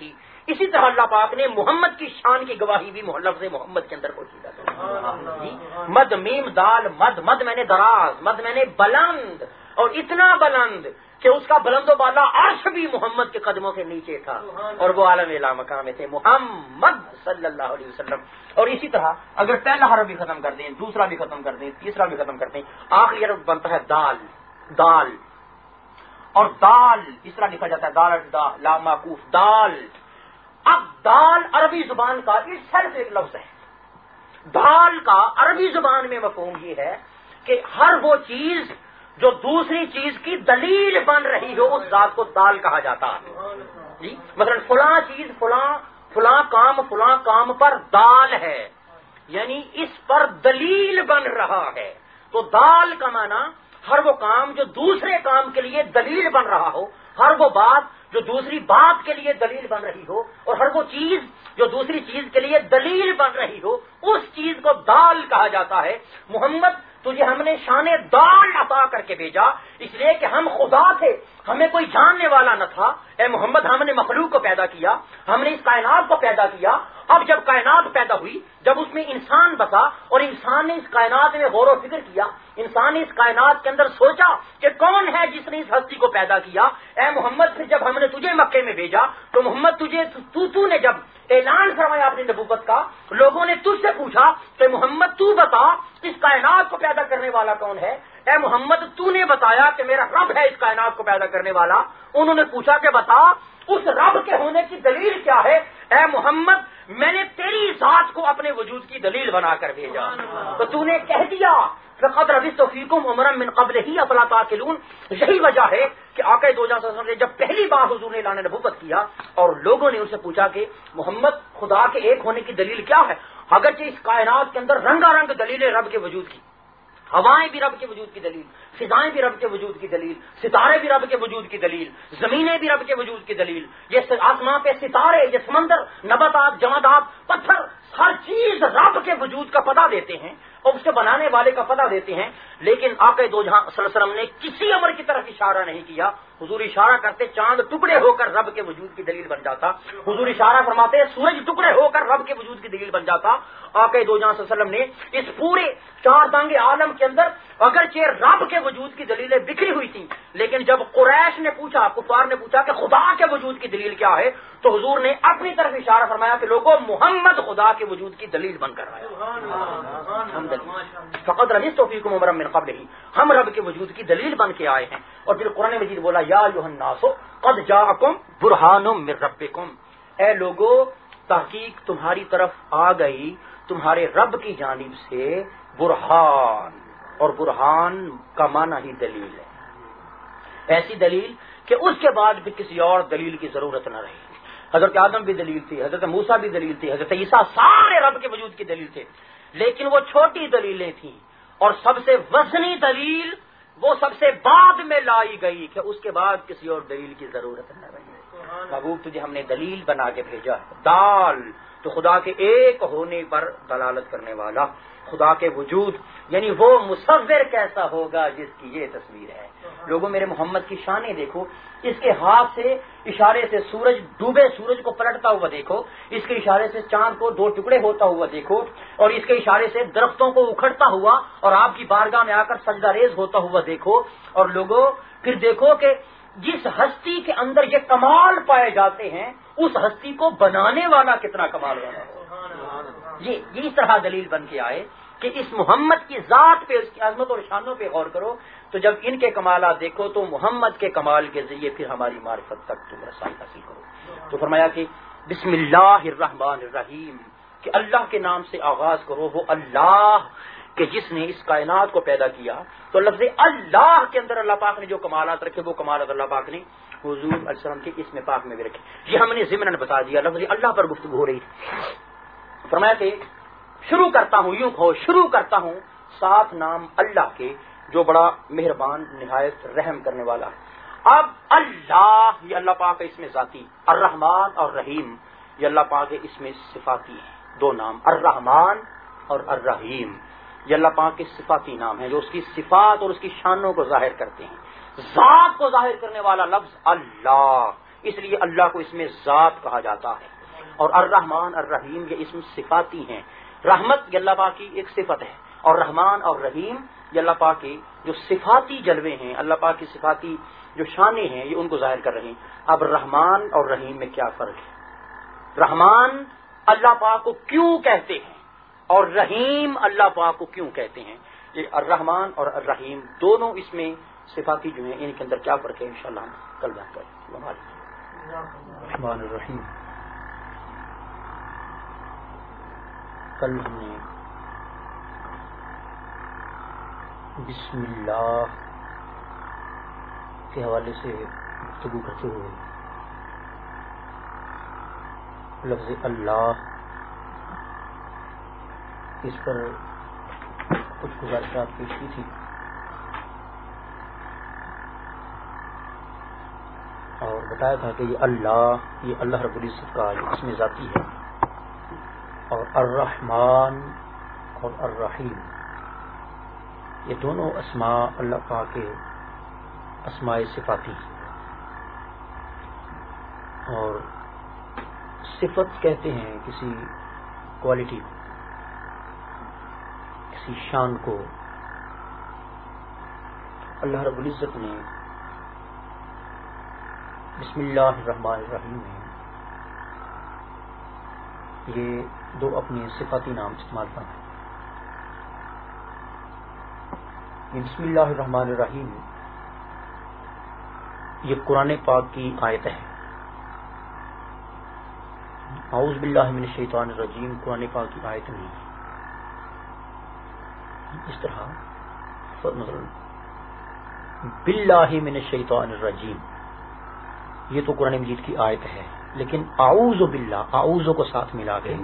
اسی طرح اللہ پاک نے محمد کی شان کی گواہی بھی لفظ محمد کے اندر پوشیدہ کر دی. مد میم دال مد مد میں نے دراز مد میں نے بلند اور اتنا بلند کہ اس کا بلند و بالا عرش بھی محمد کے قدموں کے نیچے تھا اور وہ عالم لا مقام تھے محمد صلی اللہ علیہ وسلم. اور اسی طرح اگر پہلا حرف بھی ختم کر دیں دوسرا بھی ختم کر دیں تیسرا بھی ختم کر دیں آخری حرف بنتا ہے دال. دال اور دال اس طرح لکھا جاتا ہے دال دا لا معکوف دال. اب دال عربی زبان کا صرف ایک لفظ ہے. دال کا عربی زبان میں مفہوم یہ ہے کہ ہر وہ چیز جو دوسری چیز کی دلیل بن رہی ہو اس ذات کو دال کہا جاتا ہے. جی مثلا فلاں چیز فلاں کام پر دال ہے یعنی اس پر دلیل بن رہا ہے. تو دال کا معنی ہر وہ کام جو دوسرے کام کے لیے دلیل بن رہا ہو, ہر وہ بات جو دوسری بات کے لیے دلیل بن رہی ہو, اور ہر وہ چیز جو دوسری چیز کے لیے دلیل بن رہی ہو اس چیز کو دال کہا جاتا ہے. محمد تجھے ہم نے شان دال عطا کر کے بھیجا اس لیے کہ ہم خدا تھے, ہمیں کوئی جاننے والا نہ تھا. اے محمد ہم نے مخلوق کو پیدا کیا, ہم نے اس کائنات کو پیدا کیا. اب جب کائنات پیدا ہوئی, جب اس میں انسان بسا اور انسان نے اس کائنات میں غور و فکر کیا, انسان نے اس کائنات کے اندر سوچا کہ کون ہے جس نے اس ہستی کو پیدا کیا. اے محمد پھر جب ہم نے تجھے مکے میں بھیجا تو محمد تو نے جب اعلان فرمایا اپنی نبوت کا, لوگوں نے تجھ سے پوچھا کہ محمد تو بتا اس کائنات کو پیدا کرنے والا کون ہے. اے محمد تو نے بتایا کہ میرا رب ہے اس کائنات کو پیدا کرنے والا. انہوں نے پوچھا کہ بتا اس رب کے ہونے کی دلیل کیا ہے. اے محمد میں نے تیری ذات کو اپنے وجود کی دلیل بنا کر بھیجا. تو تو نے کہہ دیا فقد لبثت فیکم عمرا من قبلہ افلا تعقلون. یہی وجہ ہے کہ آقا دو جہاں صلی اللہ علیہ وسلم نے جب پہلی بار حضور نے اعلان نبوت کیا اور لوگوں نے ان سے پوچھا کہ محمد خدا کے ایک ہونے کی دلیل کیا ہے, اگرچہ اس کائنات کے اندر رنگا رنگ دلیلیں رب کے وجود کی, ہوائیں بھی رب کے وجود کی دلیل, فضائیں بھی رب کے وجود کی دلیل, ستارے بھی رب کے وجود کی دلیل, زمینیں بھی رب کے وجود کی دلیل, یہ آسمان پہ ستارے, یہ سمندر, نباتات, جمادات, پتھر, ہر چیز رب کے وجود کا پتہ دیتے ہیں اور اس کے بنانے والے کا پتہ دیتے ہیں. لیکن آقا دو جہاں صلی اللہ علیہ وسلم نے کسی امر کی طرف اشارہ نہیں کیا. حضور اشارہ کرتے چاند ٹکڑے ہو کر رب کے وجود کی دلیل بن جاتا. حضور اشارہ فرماتے سورج ٹکڑے ہو کر رب کے وجود کی دلیل بن جاتا. آقا دو جہاں صلی اللہ علیہ وسلم نے اس پورے چار دانگ عالم کے اندر اگرچہ رب کے وجود کی دلیلیں بکھری ہوئی تھیں, لیکن جب قریش نے پوچھا, کفار نے پوچھا کہ خدا کے وجود کی دلیل کیا ہے, تو حضور نے اپنی طرف اشارہ فرمایا کہ لوگوں محمد خدا کے وجود کی دلیل بن کر آیا. فقط لبثت فیکم عمرا من قبلہ, ہم رب کے وجود کی دلیل بن کے آئے ہیں. اور پھر قرآن مجید بولا یا ایھا الناس قد جاءکم برہان من ربکم, اے لوگو تحقیق تمہاری طرف آ گئی تمہارے رب کی جانب سے برہان. اور برہان کا معنی ہی دلیل ہے, ایسی دلیل کہ اس کے بعد بھی کسی اور دلیل کی ضرورت نہ رہی. حضرت آدم بھی دلیل تھی, حضرت موسیٰ بھی دلیل تھی, حضرت عیسیٰ سارے رب کے وجود کی دلیل تھے, لیکن وہ چھوٹی دلیلیں تھیں. اور سب سے وزنی دلیل وہ سب سے بعد میں لائی گئی کہ اس کے بعد کسی اور دلیل کی ضرورت نہ رہی. محبوب تجھے ہم نے دلیل بنا کے بھیجا. دال تو خدا کے ایک ہونے پر دلالت کرنے والا, خدا کے وجود یعنی وہ مصور کیسا ہوگا جس کی یہ تصویر ہے. لوگوں میرے محمد کی شانیں دیکھو, اس کے ہاتھ سے اشارے سے سورج ڈوبے سورج کو پلٹتا ہوا دیکھو, اس کے اشارے سے چاند کو دو ٹکڑے ہوتا ہوا دیکھو, اور اس کے اشارے سے درختوں کو اکھڑتا ہوا اور آپ کی بارگاہ میں آ کر سجدہ ریز ہوتا ہوا دیکھو. اور لوگوں پھر دیکھو کہ جس ہستی کے اندر یہ کمال پائے جاتے ہیں اس ہستی کو بنانے والا کتنا کمال والا ہو. یہ اس طرح دلیل بن کے آئے کہ اس محمد کی ذات پہ, اس کی عظمت اور شانوں پہ غور کرو تو جب ان کے کمالات دیکھو تو محمد کے کمال کے ذریعے پھر ہماری معرفت تک تم رسائی حاصل کرو. تو فرمایا کہ بسم اللہ الرحمن الرحیم, کہ اللہ کے نام سے آغاز کرو. وہ اللہ کہ جس نے اس کائنات کو پیدا کیا. تو لفظ اللہ کے اندر اللہ پاک نے جو کمالات رکھے وہ کمالات اللہ پاک نے حضور علیہ السلام کے اسم پاک میں بھی رکھے. یہ ہم نے ضمناً بتا دیا. لفظ اللہ پر گفتگو ہو رہی تھی. فرمایا کہ شروع کرتا ہوں, یوں کہو شروع کرتا ہوں 7 نام اللہ کے جو بڑا مہربان نہایت رحم کرنے والا ہے. اب اللہ یہ اللہ پاک ہے اس میں ذاتی, الرحمن اور رحیم یہ اللہ پاک ہے اس میں صفاتی ہیں. 2 نام الرحمن اور الرحیم یہ اللہ پاک کے صفاتی نام ہیں جو اس کی صفات اور اس کی شانوں کو ظاہر کرتے ہیں. ذات کو ظاہر کرنے والا لفظ اللہ, اس لیے اللہ کو اس میں ذات کہا جاتا ہے. اور الرحمن الرحیم یہ اسم صفاتی ہیں. رحمت یہ اللہ پاک کی ایک صفت ہے، اور رحمان اور رحیم یہ اللہ پاک کے جو صفاتی جلوے ہیں، اللہ پاک کی صفاتی جو شانیں ہیں، یہ ان کو ظاہر کر رہے ہیں. اب رحمان اور رحیم میں کیا فرق ہے؟ رحمان اللہ پاک کو کیوں کہتے ہیں اور رحیم اللہ پاک کو کیوں کہتے ہیں؟ یہ الرحمان اور الرحیم دونوں اس میں صفاتی جو ہیں، ان کے اندر کیا فرق ہے انشاءاللہ ہم کل بات کریں. الرحمن الرحیم کل ہم نے بسم اللہ کے حوالے سے گفتگو کرتے ہوئے لفظ اللہ اس پر کچھ گزارشات پیش کی تھی، اور بتایا تھا کہ یہ اللہ رب العزت کا اسم ذاتی ہے، اور الرحمن اور الرحیم یہ دونوں اسماء اللہ پاک کے اسماء صفاتی ہیں. اور صفت کہتے ہیں کسی کوالٹی کو، کسی شان کو. اللہ رب العزت نے بسم اللہ الرحمن الرحیم میں یہ دو اپنے صفاتی نام استعمال کرتے ہیں. بسم اللہ الرحمن الرحیم یہ قرآن پاک کی آیت ہے. اعوذ باللہ من الشیطان الرجیم قرآن پاک کی آیت نہیں ہے. اس طرح مثلا باللہ من الشیطان الرجیم یہ تو قرآن مجید کی آیت ہے، لیکن اعوذ باللہ اعوذ کو ساتھ ملا کے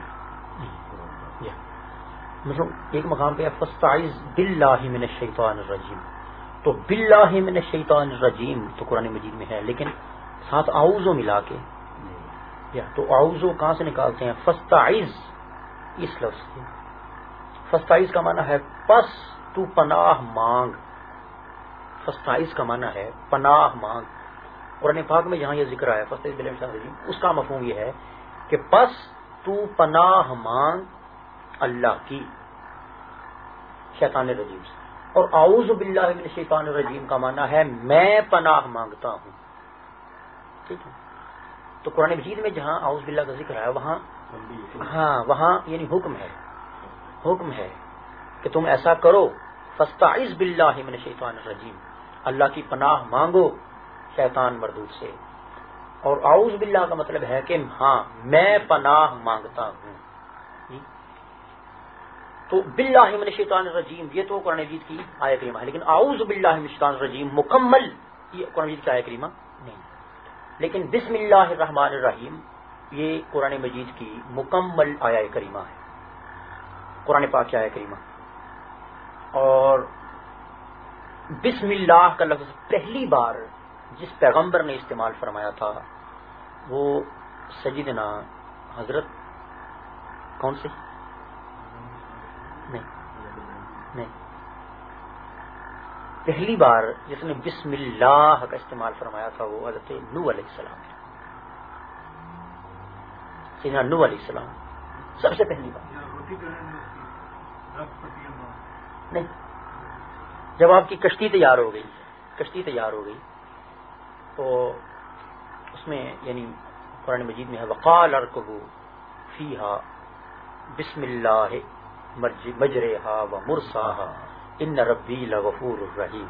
مثلا ایک مقام پہ فاستعذ باللہ من الشیطان الرجیم، تو باللہ من الشیطان الرجیم تو قرآن مجید میں ہے، لیکن ساتھ اعوذ ملا کے تو اعوذ کہاں سے نکالتے ہیں؟ فاستعذ اس لفظ سے. فاستعذ کا معنی ہے پس تو پناہ مانگ. فاستعذ کا معنی ہے پناہ مانگ. قرآن پاک میں جہاں یہ ذکر آیا فاستعذ باللہ من الشیطان الرجیم، اس کا مفہوم یہ ہے کہ پس تو پناہ مانگ اللہ کی شیطان الرجیم سے. اور اعوذ باللہ من الشیطان الرجیم کا معنی ہے میں پناہ مانگتا ہوں. ٹھیک ہے، تو قرآن مجید میں جہاں اعوذ باللہ کا ذکر ہے وہاں یعنی حکم ہے کہ تم ایسا کرو. فاستعذ باللہ من الشیطان الرجیم، اللہ کی پناہ مانگو شیطان مردود سے. اور اعوذ باللہ کا مطلب ہے کہ ہاں میں پناہ مانگتا ہوں. تو باللہ من الشیطان الرجیم یہ تو قرآن مجید کی آیت کریمہ ہے، لیکن اعوذ باللہ من الشیطان الرجیم مکمل یہ قرآن مجید کی آیت کریمہ نہیں. لیکن بسم اللہ الرحمن الرحیم یہ قرآن مجید کی مکمل آیت کریمہ ہے، قرآن پاک کی آیت کریمہ. اور بسم اللہ کا لفظ پہلی بار جس پیغمبر نے استعمال فرمایا تھا وہ سیدنا حضرت کون سے نہیں پہلی بار جس نے بسم اللہ کا استعمال فرمایا تھا وہ حضرت نوح علیہ السلام ہے. سیدنا نوح علیہ السلام سب سے پہلی بار. نہیں، جب آپ کی کشتی تیار ہو گئی تو اس میں یعنی قرآن مجید میں ہے وقال ارکبوا فیہا بسم اللہ مجریہا و مرساہا ان ربی لغفور الرحیم.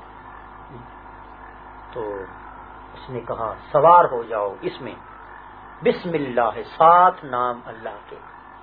تو اس نے کہا سوار ہو جاؤ اس میں بسم اللہ ساتھ نام اللہ کے.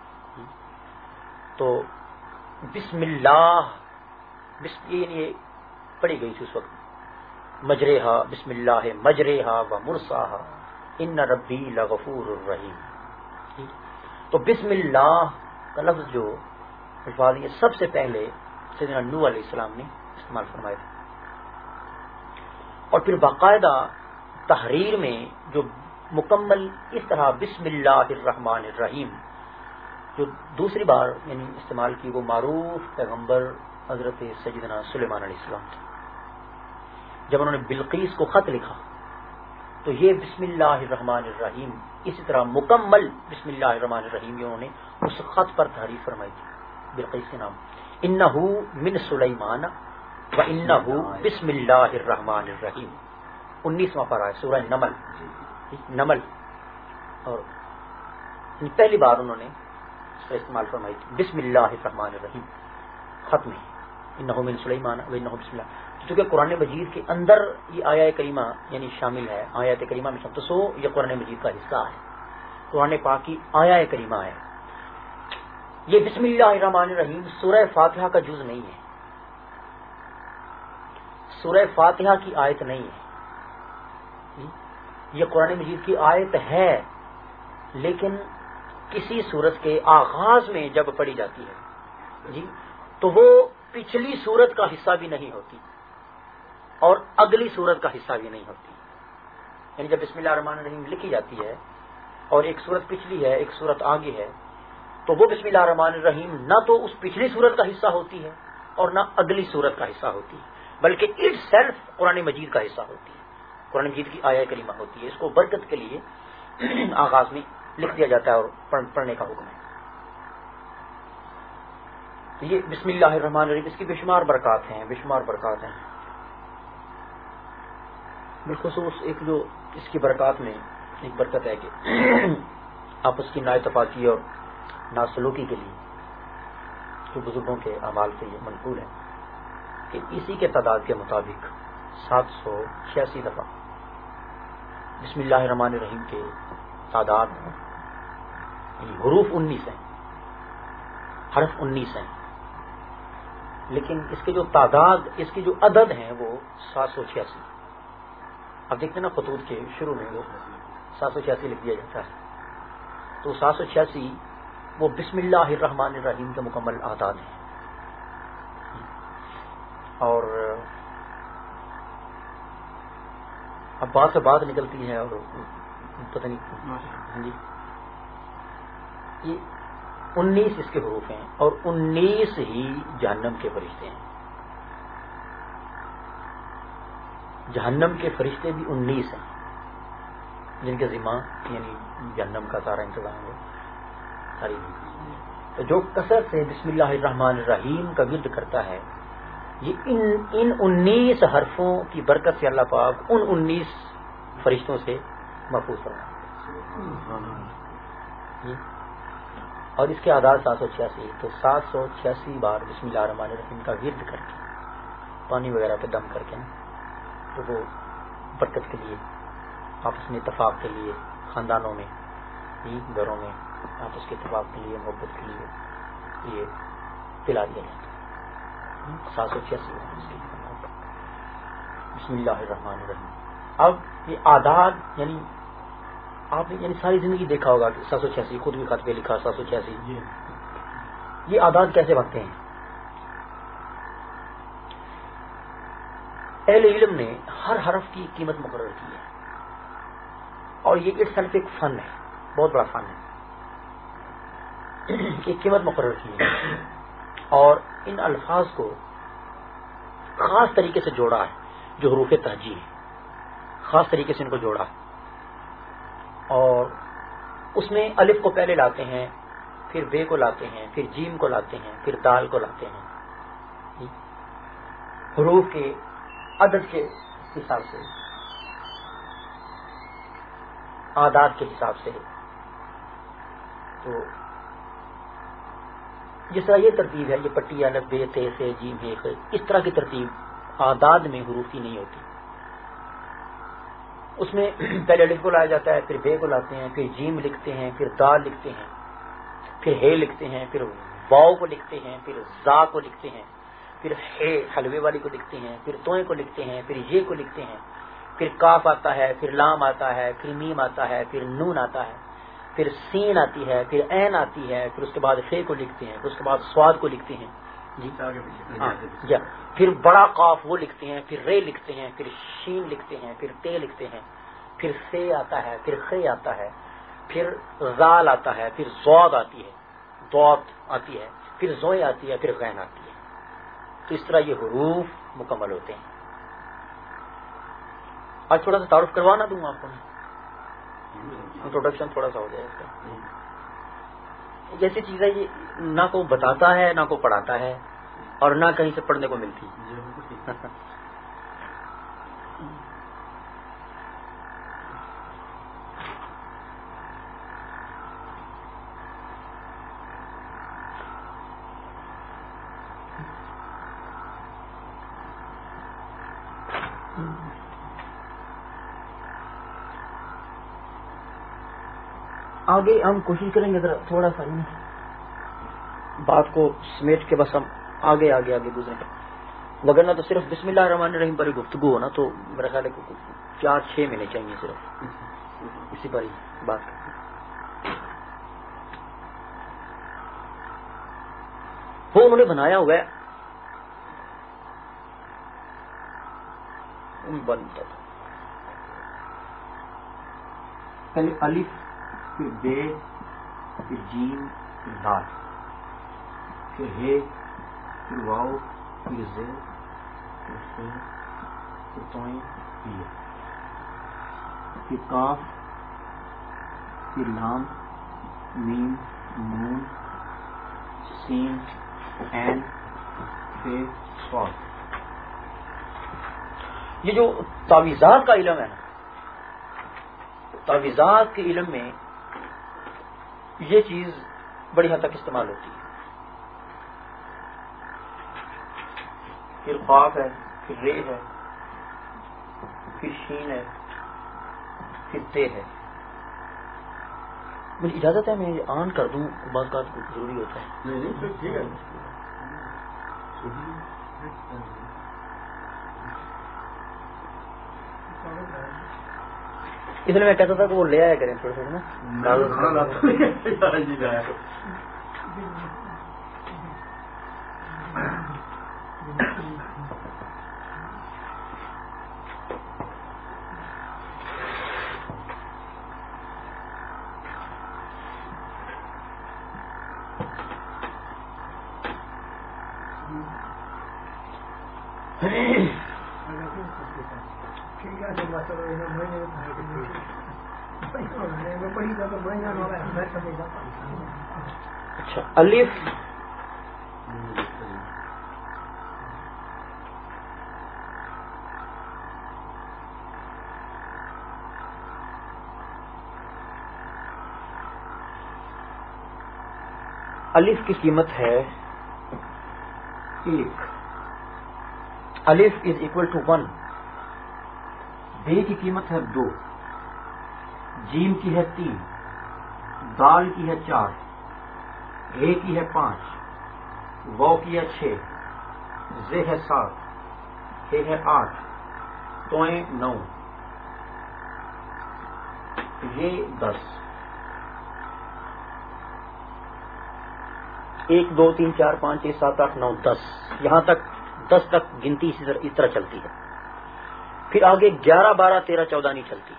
تو بسم اللہ یہ پڑھی گئی تھی اس وقت مجریہا بسم اللہ مجریہا و مرساہا ان ربی لغفور الرحیم. تو بسم اللہ کا لفظ جو الفاظ یہ سب سے پہلے سیدنا نوح علیہ السلام نے استعمال فرمایا تھا. اور پھر باقاعدہ تحریر میں جو مکمل اس طرح بسم اللہ الرحمن الرحیم جو دوسری بار یعنی استعمال کی وہ معروف پیغمبر حضرت سیدنا سلیمان علیہ السلام تھے. جب انہوں نے بلقیس کو خط لکھا تو تو یہ بسم اللہ الرحمن الرحیم اسی طرح مکمل بسم اللہ الرحمن الرحیم انہوں نے اس خط پر تحریف فرمائی تھی بلقیس کے نام. انہ من سلیمان و انہ بسم اللہ الرحمن الرحیم 19واں پارہ ہے سورہ نمل. اور پہلی بار انہوں نے اس کا استعمال فرمائی تھی بسم اللہ الرحمن الرحیم خط میں انہ من سلیمان و انہ بسم اللہ. چونکہ قرآن مجید کے اندر یہ آیہ کریمہ یعنی شامل ہے, آیات کریمہ میں شامل, تو یہ قرآن مجید کا حصہ ہے, قرآن پاک کی آیہ کریمہ ہے. یہ بسم اللہ الرحمن الرحیم سورہ فاتحہ کا جز نہیں ہے, سورہ فاتحہ کی آیت نہیں ہے. یہ قرآن مجید کی آیت ہے لیکن کسی سورت کے آغاز میں جب پڑھی جاتی ہے جی تو وہ پچھلی سورت کا حصہ بھی نہیں ہوتی اور اگلی سورت کا حصہ بھی نہیں ہوتی. یعنی جب بسم اللہ الرحمن الرحیم لکھی جاتی ہے اور ایک سورت پچھلی ہے ایک سورت آگے ہے تو وہ بسم اللہ الرحمن الرحیم نہ تو اس پچھلی سورت کا حصہ ہوتی ہے اور نہ اگلی سورت کا حصہ ہوتی ہے بلکہ اٹ سیلف قرآن مجید کا حصہ ہوتی ہے, قرآن مجید کی آیہ کریمہ ہوتی ہے. اس کو برکت کے لیے آغاز میں لکھ دیا جاتا ہے اور پڑھنے کا حکم ہے. تو یہ بسم اللہ الرحمن الرحیم اس کی بے شمار برکات ہیں, بے شمار برکات ہیں. بالخصوص ایک جو اس کی برکات میں ایک برکت ہے کہ آپس کی نااتفاقی اور ناسلوکی کے لیے جو بزرگوں کے اعمال سے یہ منقول ہے کہ اسی کے تعداد کے مطابق 786 دفعہ بسم اللہ الرحمن الرحیم کے تعداد حروف 19 ہیں, حرف 19 ہیں, لیکن اس کے جو تعداد اس کی جو عدد ہیں وہ 786. اب دیکھتے ہیں نا خطوط کے شروع میں وہ 786 لکھ دیا جاتا ہے, تو 786 وہ بسم اللہ الرحمن الرحیم کے مکمل اعداد ہیں. اور اب بات سے بات نکلتی ہے اور پتہ نہیں جی یہ 19 اس کے حروف ہیں اور 19 ہی جہنم کے فرشتے ہیں. جہنم کے فرشتے بھی 19 ہیں جن کے ذمہ یعنی جہنم کا سارا انتظام ہو ساری. تو جو کثرت سے بسم اللہ الرحمن الرحیم کا ورد کرتا ہے یہ ان 19 حرفوں کی برکت سے اللہ پاک ان 19 فرشتوں سے محفوظ فرمائے. اور اس کے اعداد 786. تو 786 بار بسم اللہ الرحمن الرحیم کا ورد کر کے پانی وغیرہ پہ دم کر کے تو وہ برکت کے لیے آپس میں اتفاق کے لیے خاندانوں میں گھروں میں آپس کے اتفاق کے لیے محبت کے لیے یہ پلا دیا جاتا ہے. 786 بسم اللہ الرحمن الرحیم. اب یہ اعداد یعنی آپ نے یعنی ساری زندگی دیکھا ہوگا کہ 786 خود بھی خط پہ لکھا 786 یہ اعداد کیسے بنتے ہیں. اہل علم نے ہر حرف کی قیمت مقرر کی ہے اور یہ صرف ایک فن ہے, بہت بڑا فن ہے. ایک قیمت مقرر کی ہے اور ان الفاظ کو خاص طریقے سے جوڑا ہے جو حروف تہجی ہیں, خاص طریقے سے ان کو جوڑا ہے اور اس میں الف کو پہلے لاتے ہیں, پھر بے کو لاتے ہیں, پھر جیم کو لاتے ہیں, پھر دال کو لاتے ہیں حروف کے عدد کے حساب سے, اعداد کے حساب سے. تو جس طرح یہ ترتیب ہے, یہ پٹی الف بے تے سے جیم ہے, اس طرح کی ترتیب اعداد میں حروف کی نہیں ہوتی. اس میں پہلے الف کو لایا جاتا ہے, پھر بے کو لاتے ہیں, پھر جیم لکھتے ہیں, پھر دال لکھتے ہیں, پھر ہے لکھتے ہیں, پھر واو کو لکھتے ہیں, پھر زا کو لکھتے ہیں, پھر ہے حلوے والی کو لکھتے ہیں, پھر توئیں کو لکھتے ہیں, پھر یہ کو لکھتے ہیں, پھر کاف آتا ہے, پھر لام آتا ہے, پھر میم آتا ہے, پھر نون آتا ہے, پھر سین آتی ہے, پھر عین آتی ہے, پھر اس کے بعد فے کو لکھتے ہیں, پھر اس کے بعد سواد کو لکھتے ہیں جی, پھر بڑا قاف وہ لکھتے ہیں, پھر رے لکھتے ہیں, پھر شین لکھتے ہیں, پھر تے لکھتے ہیں, پھر سے آتا ہے, پھر خے آتا ہے, پھر زال آتا ہے, پھر زواد آتی ہے, دوت آتی ہے, پھر زوئے آتی ہے, پھر غین آتی ہے. تو اس طرح یہ حروف مکمل ہوتے ہیں. آج تھوڑا سا تعارف کروانا دوں آپ کو، انٹروڈکشن تھوڑا سا ہو جائے اس کا. جیسی چیز ہے یہ نہ کو بتاتا ہے نہ کو پڑھاتا ہے اور نہ کہیں سے پڑھنے کو ملتی. آگے ہم کوشش کریں گے ذرا تھوڑا سا بات کو سمیٹ کے بس ہم آگے آگے آگے گزریں، وگرنہ تو صرف بسم اللہ الرحمن الرحیم پر گفتگو ہو نا تو میرا خیال ہے 4-6 مہینے چاہیے صرف اسی پر ہی بات. وہ انہوں نے بنایا ہوا ہے بنتا تھا پہلے الف پھر بے پھر جیم پھر دال پھر ہے پھر واؤ پھر زے پھر فے پھر توئیں پھر کاف پھر لام میم نون سین عین فے صاد. یہ جو تعویذات کا علم ہے نا، تعویذات کے علم میں یہ چیز بڑی حد تک استعمال ہوتی ہے. پھر قاف ہے، پھر رے ہے، پھر شین ہے، پھر تے ہے. مجھے اجازت ہے میں آن کر دوں، بعض بات ضروری ہوتا ہے. اس لیے میں کہتا تھا کہ وہ لے آیا کریں تھوڑے تھوڑے نا. اچھا الف الف کی قیمت ہے 1. الف از اکول ٹو 1. بے کی قیمت ہے 2. جیم کی ہے 3. دال کی ہے 4. رے کی ہے 5. واو کی ہے 6. زے ہے 7. ہے 8. توئیں 9. یہ 10. 1 2 3 4 5 6 7 8 9 10. یہاں تک 10 تک گنتی اس طرح چلتی ہے. پھر آگے 11 12 13 14 نہیں چلتی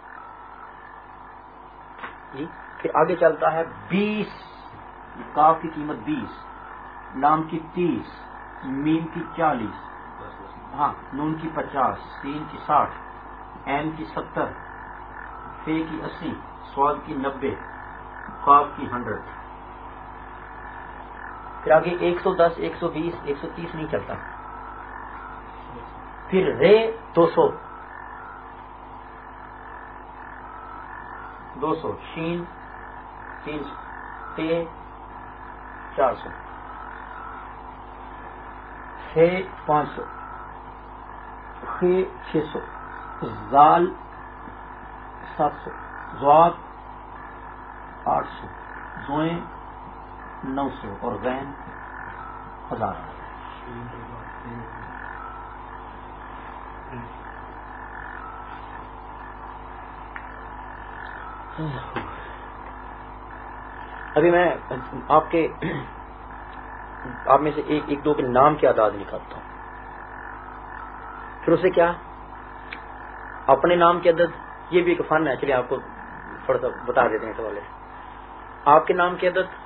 جی. پھر آگے چلتا ہے 20. کاف کی قیمت 20. لام کی 30. میم کی 40. ہاں نون کی 50. سین کی 60. عین کی 70. فے کی 80. صاد کی 90. قاف کی 100. پھر آگے 110 120 130 نہیں چلتا. پھر رے 200. شین 300. تے 400. سے 500. خے 600. زال 700. ضاد 800. زوئیں 900 اور غین 1000. ابھی میں آپ میں سے ایک دو کے نام کے اعداد نکالتا ہوں، پھر اسے کیا اپنے نام کے عدد. یہ بھی ایک فن ہے، چلیے آپ کو تھوڑا سا بتا دیتے ہیں اس حوالے سے. آپ کے نام کے عدد،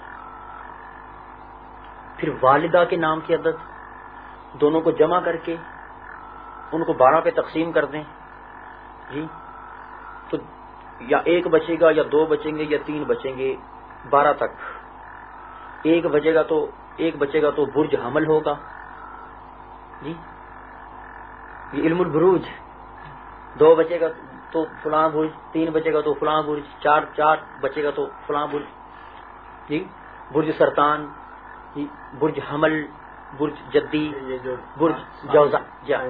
پھر والدہ کے نام کے عدد، دونوں کو جمع کر کے ان کو 12 پہ تقسیم کر دیں جی تو یا 1 بچے گا یا 2 بچیں گے یا 3 بچیں گے 12 تک. 1 بچے گا تو برج حمل ہوگا جی، یہ علم البروج. 2 بچے گا تو فلاں برج، 3 بچے گا تو فلاں برج، 4 بچے گا تو فلاں برج جی. برج سرطان جی، برج حمل، برج جدی، برج جوزا.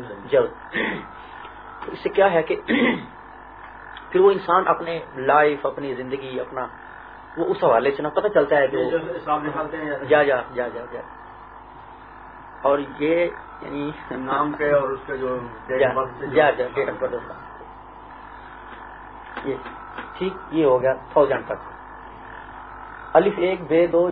تو اس سے کیا ہے کہ پھر وہ انسان اپنے لائف، اپنی زندگی، اپنا وہ اس حوالے سے نہ پتہ چلتا ہے کہ جا جا جا جا جا. اور یہ یعنی نام کے اور اس کے جو ڈیٹ آف برتھ کا یہ ٹھیک، یہ ہو گیا 1000 تک. الف 1 ب 2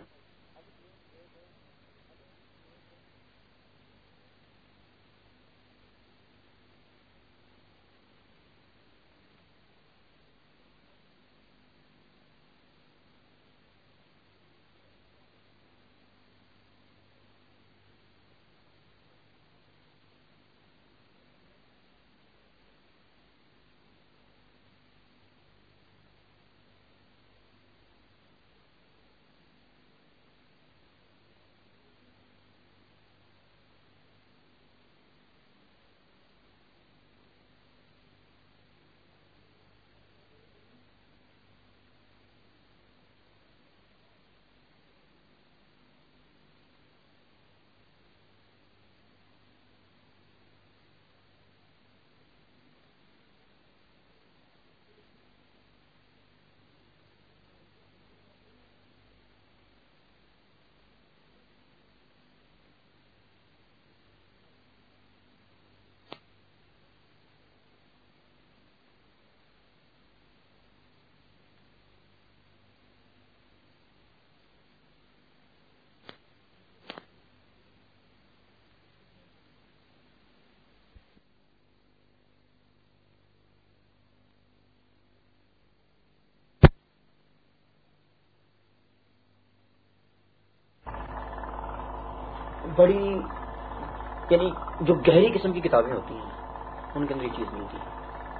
بڑی یعنی جو گہری قسم کی کتابیں ہوتی ہیں ان کے اندر یہ چیز ملتی ہے،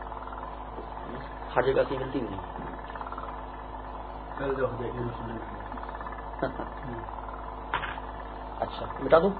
ہر جگہ سے ملتی بھی نہیں. اچھا بتا دوں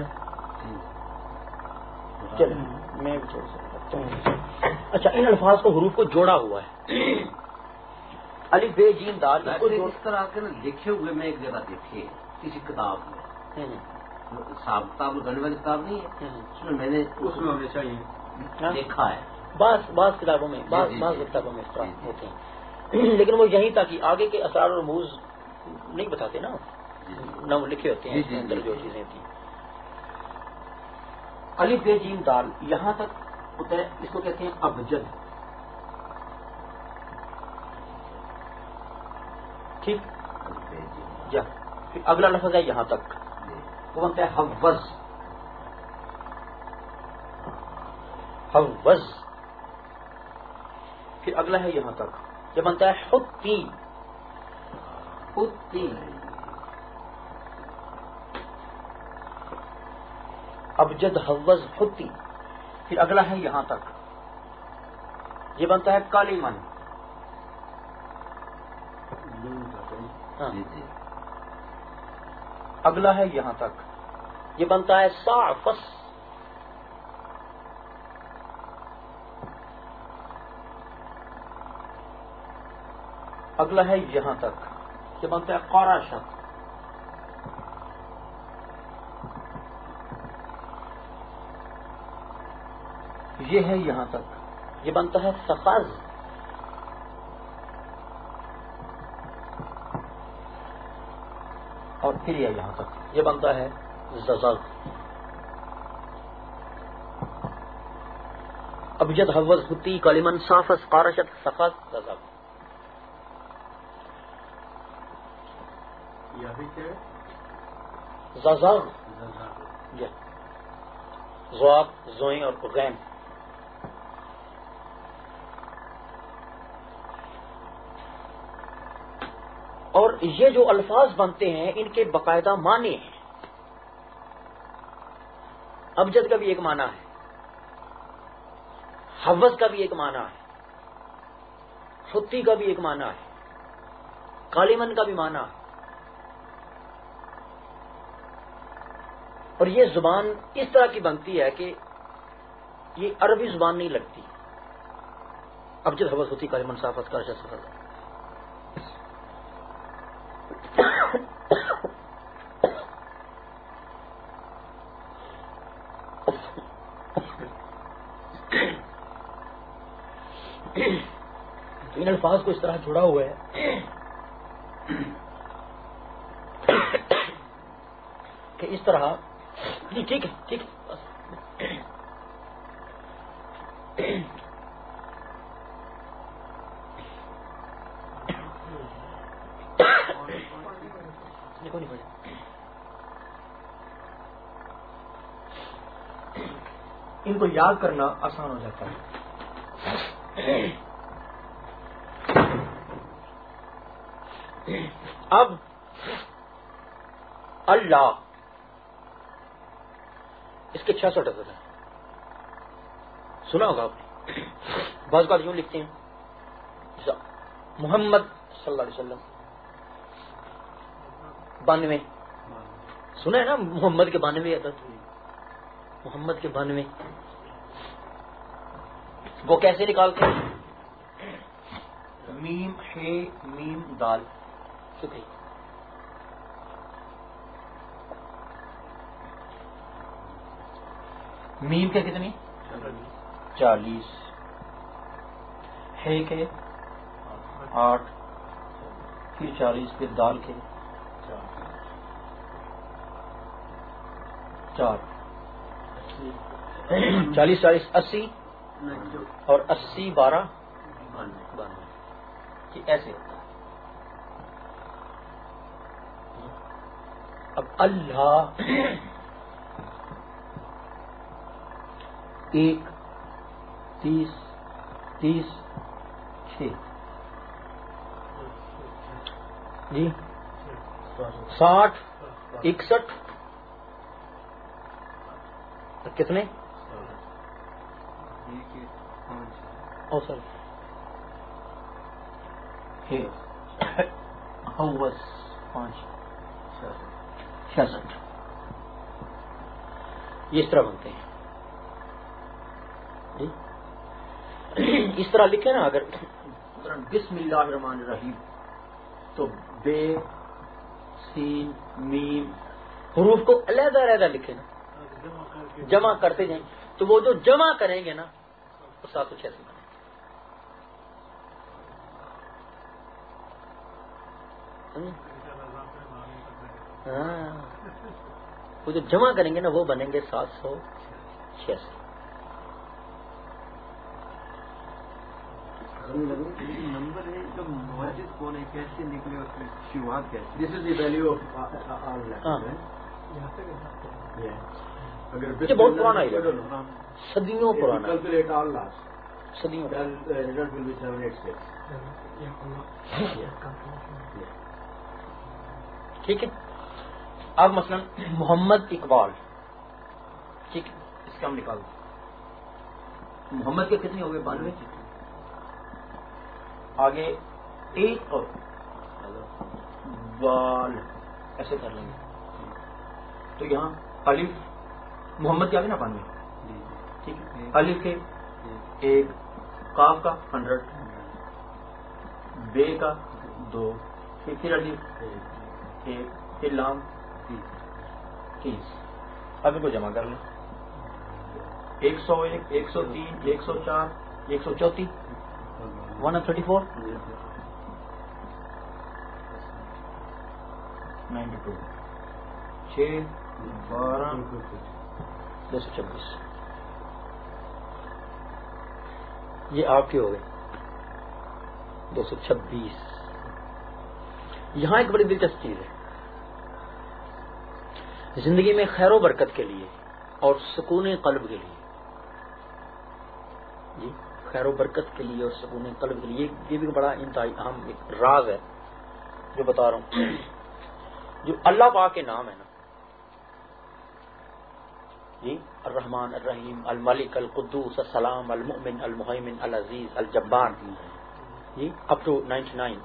چلیں میں بھی تھوڑا سا بتاتا ہوں. اچھا ان الفاظ کو حروف کو جوڑا ہوا ہے، الف ب ج دال اس طرح کے نا لکھے ہوئے میں ایک جگہ دیکھے کسی کتاب میں، صاحب کتاب گھڑنے والی کتاب نہیں ہے، اس میں نے ہمیشہ یہ دیکھا ہے. بعض کتابوں میں بعض کتابوں میں اس طرح ہوتے ہیں، لیکن وہ یہیں تک آگے کے اسرار اور رموز نہیں بتاتے نا، نہ وہ لکھے ہوتے ہیں اس کے اندر جو چیزیں ہوتی ہیں. الف ب ج دال یہاں تک ہوتا ہے، اس کو کہتے ہیں ابجد. ٹھیک جا پھر اگلا لفظ ہے یہاں تک، وہ بنتا ہے حوض. حوض پھر اگلا ہے یہاں تک، یہ بنتا ہے حتی. حتی ابجد حوض حتی. پھر اگلا ہے یہاں تک، یہ بنتا ہے کالیمن. اگلا ہے یہاں تک، یہ بنتا ہے صافس. اگلا ہے یہاں تک، یہ بنتا ہے قراشت. یہ ہے یہاں تک، یہ بنتا ہے سفز. اور پھر یہ یہاں تک، یہ بنتا ہے ززغ. ابجد حوض حتی کلمن صافس قارشت سفز ززغ. ززغ ضاد زوئیں اور غین. اور یہ جو الفاظ بنتے ہیں ان کے باقاعدہ معنی ہیں. ابجد کا بھی ایک معنی ہے، حوض کا بھی ایک معنی ہے، فتی کا بھی ایک معنی ہے، کالمن کا بھی معنی ہے، اور یہ زبان اس طرح کی بنتی ہے کہ یہ عربی زبان نہیں لگتی. اب جب حوث ہوتی کالمن صافت کا سفر تو ان الفاظ کو اس طرح جڑا ہوا ہے کہ اس طرح جی ٹھیک ہے ٹھیک ہے ان کو یاد کرنا آسان ہو جاتا ہے. اب اللہ اس کے 66 عدد ہیں، سنا ہوگا آپ نے. بعض بات یوں لکھتے ہیں محمد صلی اللہ علیہ وسلم 92، سنا ہے نا محمد کے 92 عدد، محمد کے 92 وہ کیسے نکالتے ہیں؟ میم ہے میم دال شکریہ. میم کے کتنی 40، ہے کے 8، پھر 40، پھر دال کے 4، 40 40 80 اور 80 12 92 ایسے ہوتا ہے. اب اللہ 1 30 30 6 جی 60 61 کتنے او سر ہوس 5 66 یہ اس طرح بنتے ہیں جی. اس طرح لکھے نا اگر بسم اللہ الرحمن الرحیم تو بے سین میم حروف کو علیحدہ علیحدہ لکھے نا، جمع کرتے جائیں تو وہ جو جمع کریں گے نا وہ 786 بنے. ہاں وہ جو جمع کریں گے نا وہ بنیں گے 786. نمبر ہے جو موجود کون ہے، کیسے نکلے، اس میں شروعات کیسے؟ دس از دی ویلیو آف یہ بہت پرانا ہے، صدیوں پرانا، صدیوں. ٹھیک ہے. اب مثلا محمد اقبال، ٹھیک ہے، اس کا ہم نکال دیں. محمد کے کتنے ہو گئے 92، آگے 1 اور بال ایسے کر لیں گے تو یہاں الف محمد کے آگے نا 92، ٹھیک ہے، الف کے 1، کاف کا 100، بے کا 2، پھر الف 1، پھر لام 30. اب ان کو جمع کر لیں 101 103 104 134 134 92 6 12 226. یہ آپ کے ہو گئے 226. یہاں ایک بڑی دلچسپ چیز ہے، زندگی میں خیر و برکت کے لیے اور سکون قلب کے لیے، جی خیر و برکت کے لیے اور سکون قلب کے لیے یہ بھی بڑا انتہائی اہم ایک راز ہے جو بتا رہا ہوں. جو اللہ پاک کے نام ہے نا جی، الرحمن الرحیم الملک القدوس السلام المؤمن المہیمن العزیز الجبار، جی اپ ٹو 99.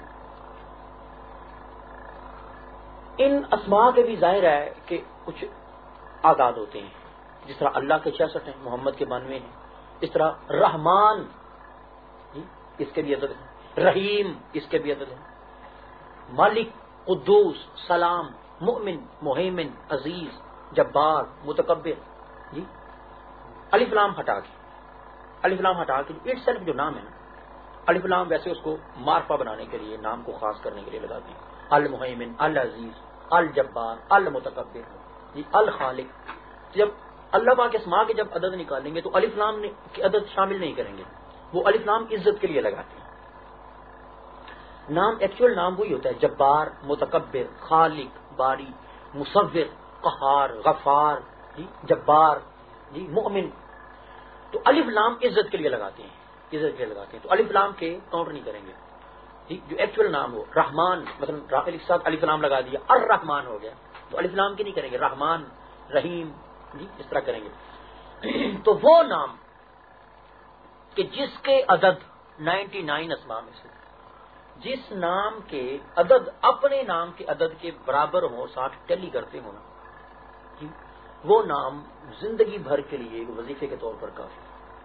ان اسماء کے بھی ظاہر ہے کہ کچھ آداد ہوتے ہیں، جس طرح اللہ کے 66 ہیں، محمد کے 92 ہیں. اس طرح رحمان اس کے بھی عدد ہے، رحیم اس کے بھی عدد ہے، مالک، قدوس، سلام، مؤمن، مہیمن، عزیز، جبار، متکبر. جی الف لام ہٹا کے اٹ سیلف جو نام ہے نا، الف لام ویسے اس کو معرفہ بنانے کے لیے، نام کو خاص کرنے کے لیے لگاتے ہیں. المہیمن، العزیز، الجبار، المتکبر، جی الخالق. جب اللہ پاک اسماء کے جب عدد نکالیں گے تو الف لام کے عدد شامل نہیں کریں گے، وہ الف لام عزت کے لیے لگاتے ہیں. نام ایکچوئل نام وہی ہوتا ہے، جبار، متکبر، خالق، باری، مصور، قہار، غفار، جی جبار، جی مؤمن. تو الف لام عزت کے لیے لگاتے ہیں، تو الف لام کے کاؤنٹ نہیں کریں گے. جی جو ایکچوئل نام ہو، رحمان مثلا رافع کے ساتھ الف لام لگا دیا، الرحمان ہو گیا، تو الف لام کی نہیں کریں گے، رحمان، رحیم، جی اس طرح کریں گے. تو وہ نام کہ جس کے عدد 99 اسماء میں سے جس نام کے عدد اپنے نام کے عدد کے برابر ہوں، ساتھ ٹیلی کرتے ہوں نا، جی وہ نام زندگی بھر کے لیے ایک وظیفے کے طور پر کافی.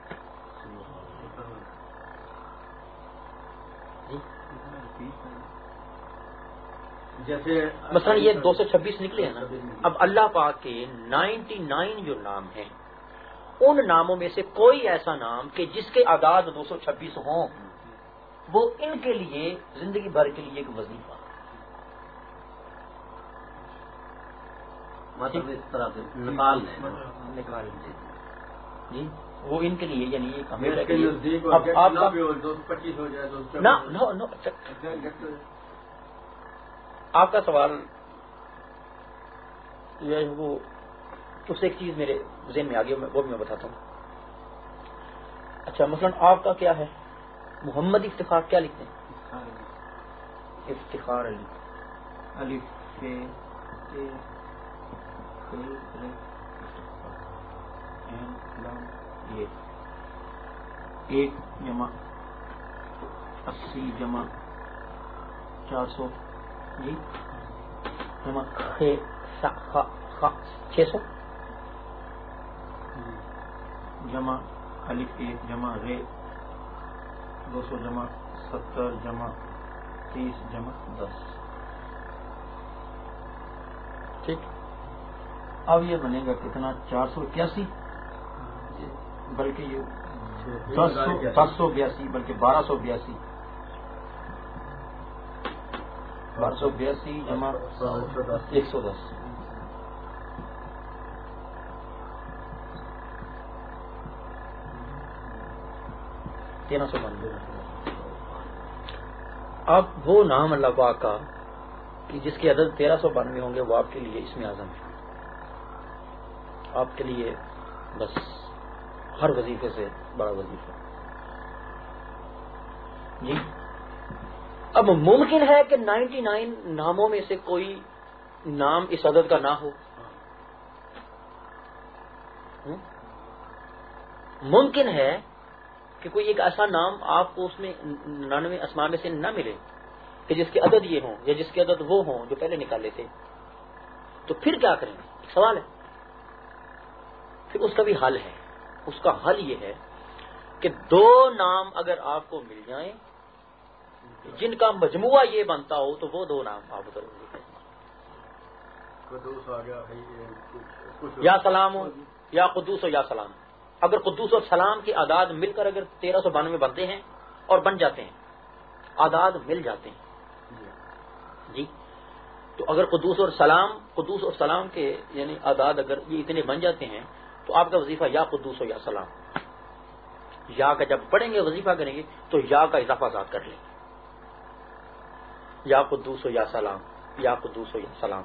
جی جیسے مثلا یہ 226 نکلے ہیں نا، اب اللہ پاک کے 99 جو نام ہیں، ان ناموں میں سے کوئی ایسا نام کہ جس کے اعداد 226 ہوں، وہ ان کے لیے زندگی بھر کے لیے ایک وظیفہ. مطلب اس طرح سے نکال جی وہ ان کے لیے یعنی اب آپ کا 225 ہو جائے آپ کا سوال وہ اس سے ایک چیز میرے ذہن میں آ گئی، وہ بھی میں بتاتا ہوں. اچھا مثلا آپ کا کیا ہے؟ محمد افتخار کیا لکھتے ہیں؟ افتخار علی، الف یہ 1 جمع 80 جمع 400 جی جمع 600 جمع الف 1 جمع رے 200 جمع 70 جمع 30 جمع 10. ٹھیک. اب یہ بنے گا کتنا؟ 481 بلکہ یہ 1082 بلکہ 1282 جمع 110 1392. اب وہ نام اللہ پاک کا کہ جس کے عدد 1392 ہوں گے، وہ آپ کے لیے اسم اعظم ہے، آپ کے لیے بس ہر وظیفے سے بڑا وظیفہ. جی اب ممکن ہے کہ 99 ناموں میں سے کوئی نام اس عدد کا نہ ہو، ممکن ہے کہ کوئی ایک ایسا نام آپ کو اس میں 99 اسماء میں سے نہ ملے کہ جس کے عدد یہ ہوں یا جس کے عدد وہ ہوں جو پہلے نکالے تھے. تو پھر کیا کریں گے؟ ایک سوال ہے. پھر اس کا بھی حل ہے. اس کا حل یہ ہے کہ 2 نام اگر آپ کو مل جائیں جن کا مجموعہ یہ بنتا ہو، تو وہ 2 نام آپ کریں گے. یا سلام ہو یا قدوس ہو یا سلام. اگر قدوس اور سلام کے اعداد مل کر اگر 1392 بنتے ہیں اور بن جاتے ہیں، اعداد مل جاتے ہیں جی، تو اگر قدوس اور سلام کے یعنی اعداد اگر یہ اتنے بن جاتے ہیں، تو آپ کا وظیفہ یا قدوس ہو یا سلام. یا کا جب پڑھیں گے وظیفہ کریں گے تو یا کا اضافہ ذات کر لیں، یا قدوس ہو یا سلام، یا قدوس ہو یا سلام.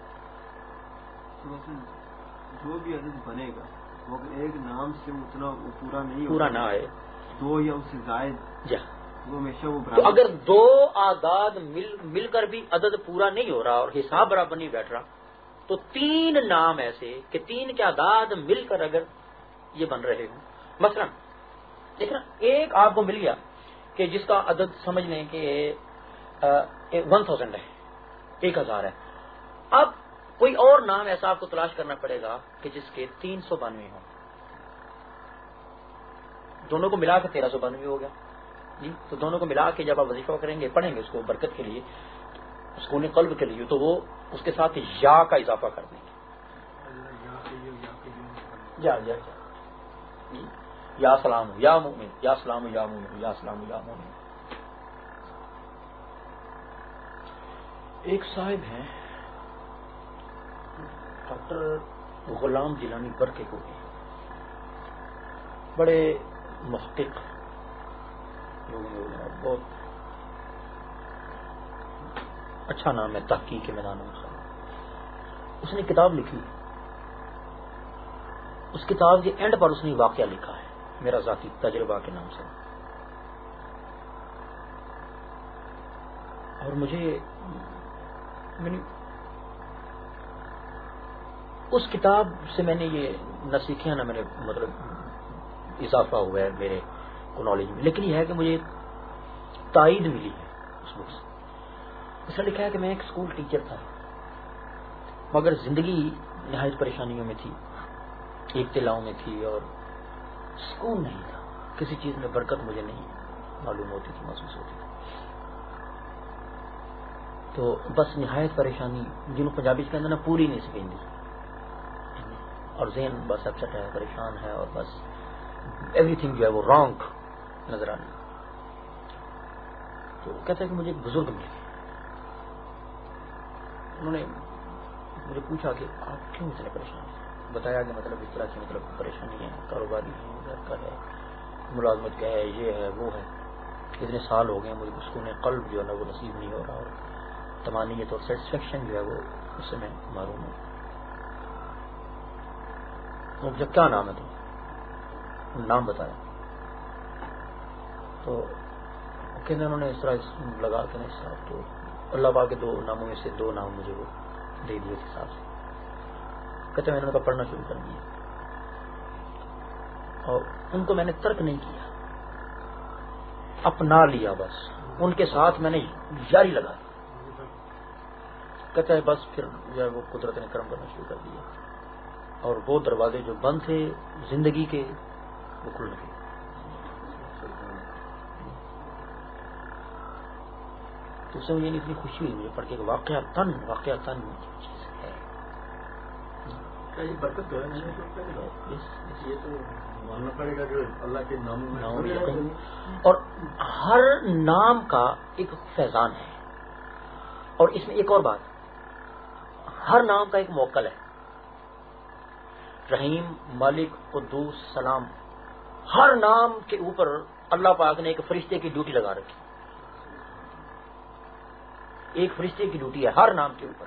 جو بھی عدد بنے گا وہ ایک نام سے اتنا پورا نہ آئے، 2 یا اس سے زائد جا وہ ہمیشہ وہ تو اگر 2 اعداد مل کر بھی عدد پورا نہیں ہو رہا اور حساب برابر نہیں بیٹھ رہا، تو 3 نام ایسے کہ 3 کے اعداد مل کر اگر یہ بن رہے ہوں. مثلا دیکھنا ایک آپ کو مل گیا کہ جس کا عدد سمجھ لیں کہ 1000 ہے، 1000 ہے. اب کوئی اور نام ایسا آپ کو تلاش کرنا پڑے گا کہ جس کے 392 ہوں. دونوں کو ملا کے 1392 ہو گیا جی. تو دونوں کو ملا کے جب آپ وظیفہ کریں گے، پڑھیں گے اس کو برکت کے لیے، سکون قلب کے لیے، تو وہ اس کے ساتھ یا کا اضافہ کر دیں گے. یا سلام یا مومن، یا سلام یا مومن، یا سلام یا مومن. ایک صاحب ہیں ڈاکٹر غلام جیلانی برکے کو، بڑے محقق لوگوں نے، بہت اچھا نام ہے تحقیق کے میدانوں میں. اس نے کتاب لکھی، اس کتاب کے اینڈ پر اس نے واقعہ لکھا ہے میرا ذاتی تجربہ کے نام سے. اور مجھے اس کتاب سے میں نے یہ نہ سیکھا نہ میں نے مطلب اضافہ ہوا ہے میرے کو نالج میں، لیکن یہ ہے کہ مجھے تائید ملی ہے اس بک سے. اس نے لکھا ہے کہ میں ایک اسکول ٹیچر تھا، مگر زندگی نہایت پریشانیوں میں تھی، ابتلاؤں میں تھی، اور سکون نہیں تھا. کسی چیز میں برکت مجھے نہیں معلوم ہوتی تھی، محسوس ہوتی تھی. تو بس نہایت پریشانی، جنہوں پنجابی سے کہتے ہیں نا پوری نہیں سکیں گی، اور ذہن بس اپسٹ ہے، پریشان ہے، اور بس ایوری تھنگ جو ہے وہ رانگ نظر آنے. تو کہتا ہے کہ مجھے ایک بزرگ ملے، انہوں نے مجھے پوچھا کہ آپ کیوں اتنے پریشان ہیں. بتایا کہ مطلب اس طرح کی مطلب پریشانی ہے، کاروباری ہے، گھر کا ہے، ملازمت کا ہے، یہ ہے وہ ہے، اتنے سال ہو گئے مجھے سکون قلب جو ہے نا وہ نصیب نہیں ہو رہا، اور تمانیت اور سیٹسفیکشن جو ہے وہ اس سے میں محروم ہوں. جب کیا نام ہے تو نام بتایا، تو کہتے انہوں نے اس طرح لگا کے نہیں صاحب، تو اللہ پاک کے 2 ناموں میں سے 2 نام مجھے وہ دے دیے اس حساب سے. کہتے میں نے ان کا پڑھنا شروع کر دیا، اور ان کو میں نے ترک نہیں کیا، اپنا لیا، بس ان کے ساتھ میں نے جاری لگا. کہتا ہے بس پھر جو ہے وہ قدرت نے کرم کرنا شروع کر دیا، اور وہ دروازے جو بند تھے زندگی کے وہ کھل گئے. تو اس سے مجھے اتنی خوشی ہوئی مجھے پڑھ کے واقعہ تن چیز ہے. برکت ہے، یہ تو ماننا پڑے گا جو اللہ کے نام اور ہر نام کا ایک فیضان ہے. اور اس میں ایک اور بات، ہر نام کا ایک موکل ہے. رحیم، مالک، قدوس، سلام، ہر نام کے اوپر اللہ پاک نے ایک فرشتے کی ڈیوٹی لگا رکھی. ایک فرشتے کی ڈیوٹی ہے ہر نام کے اوپر.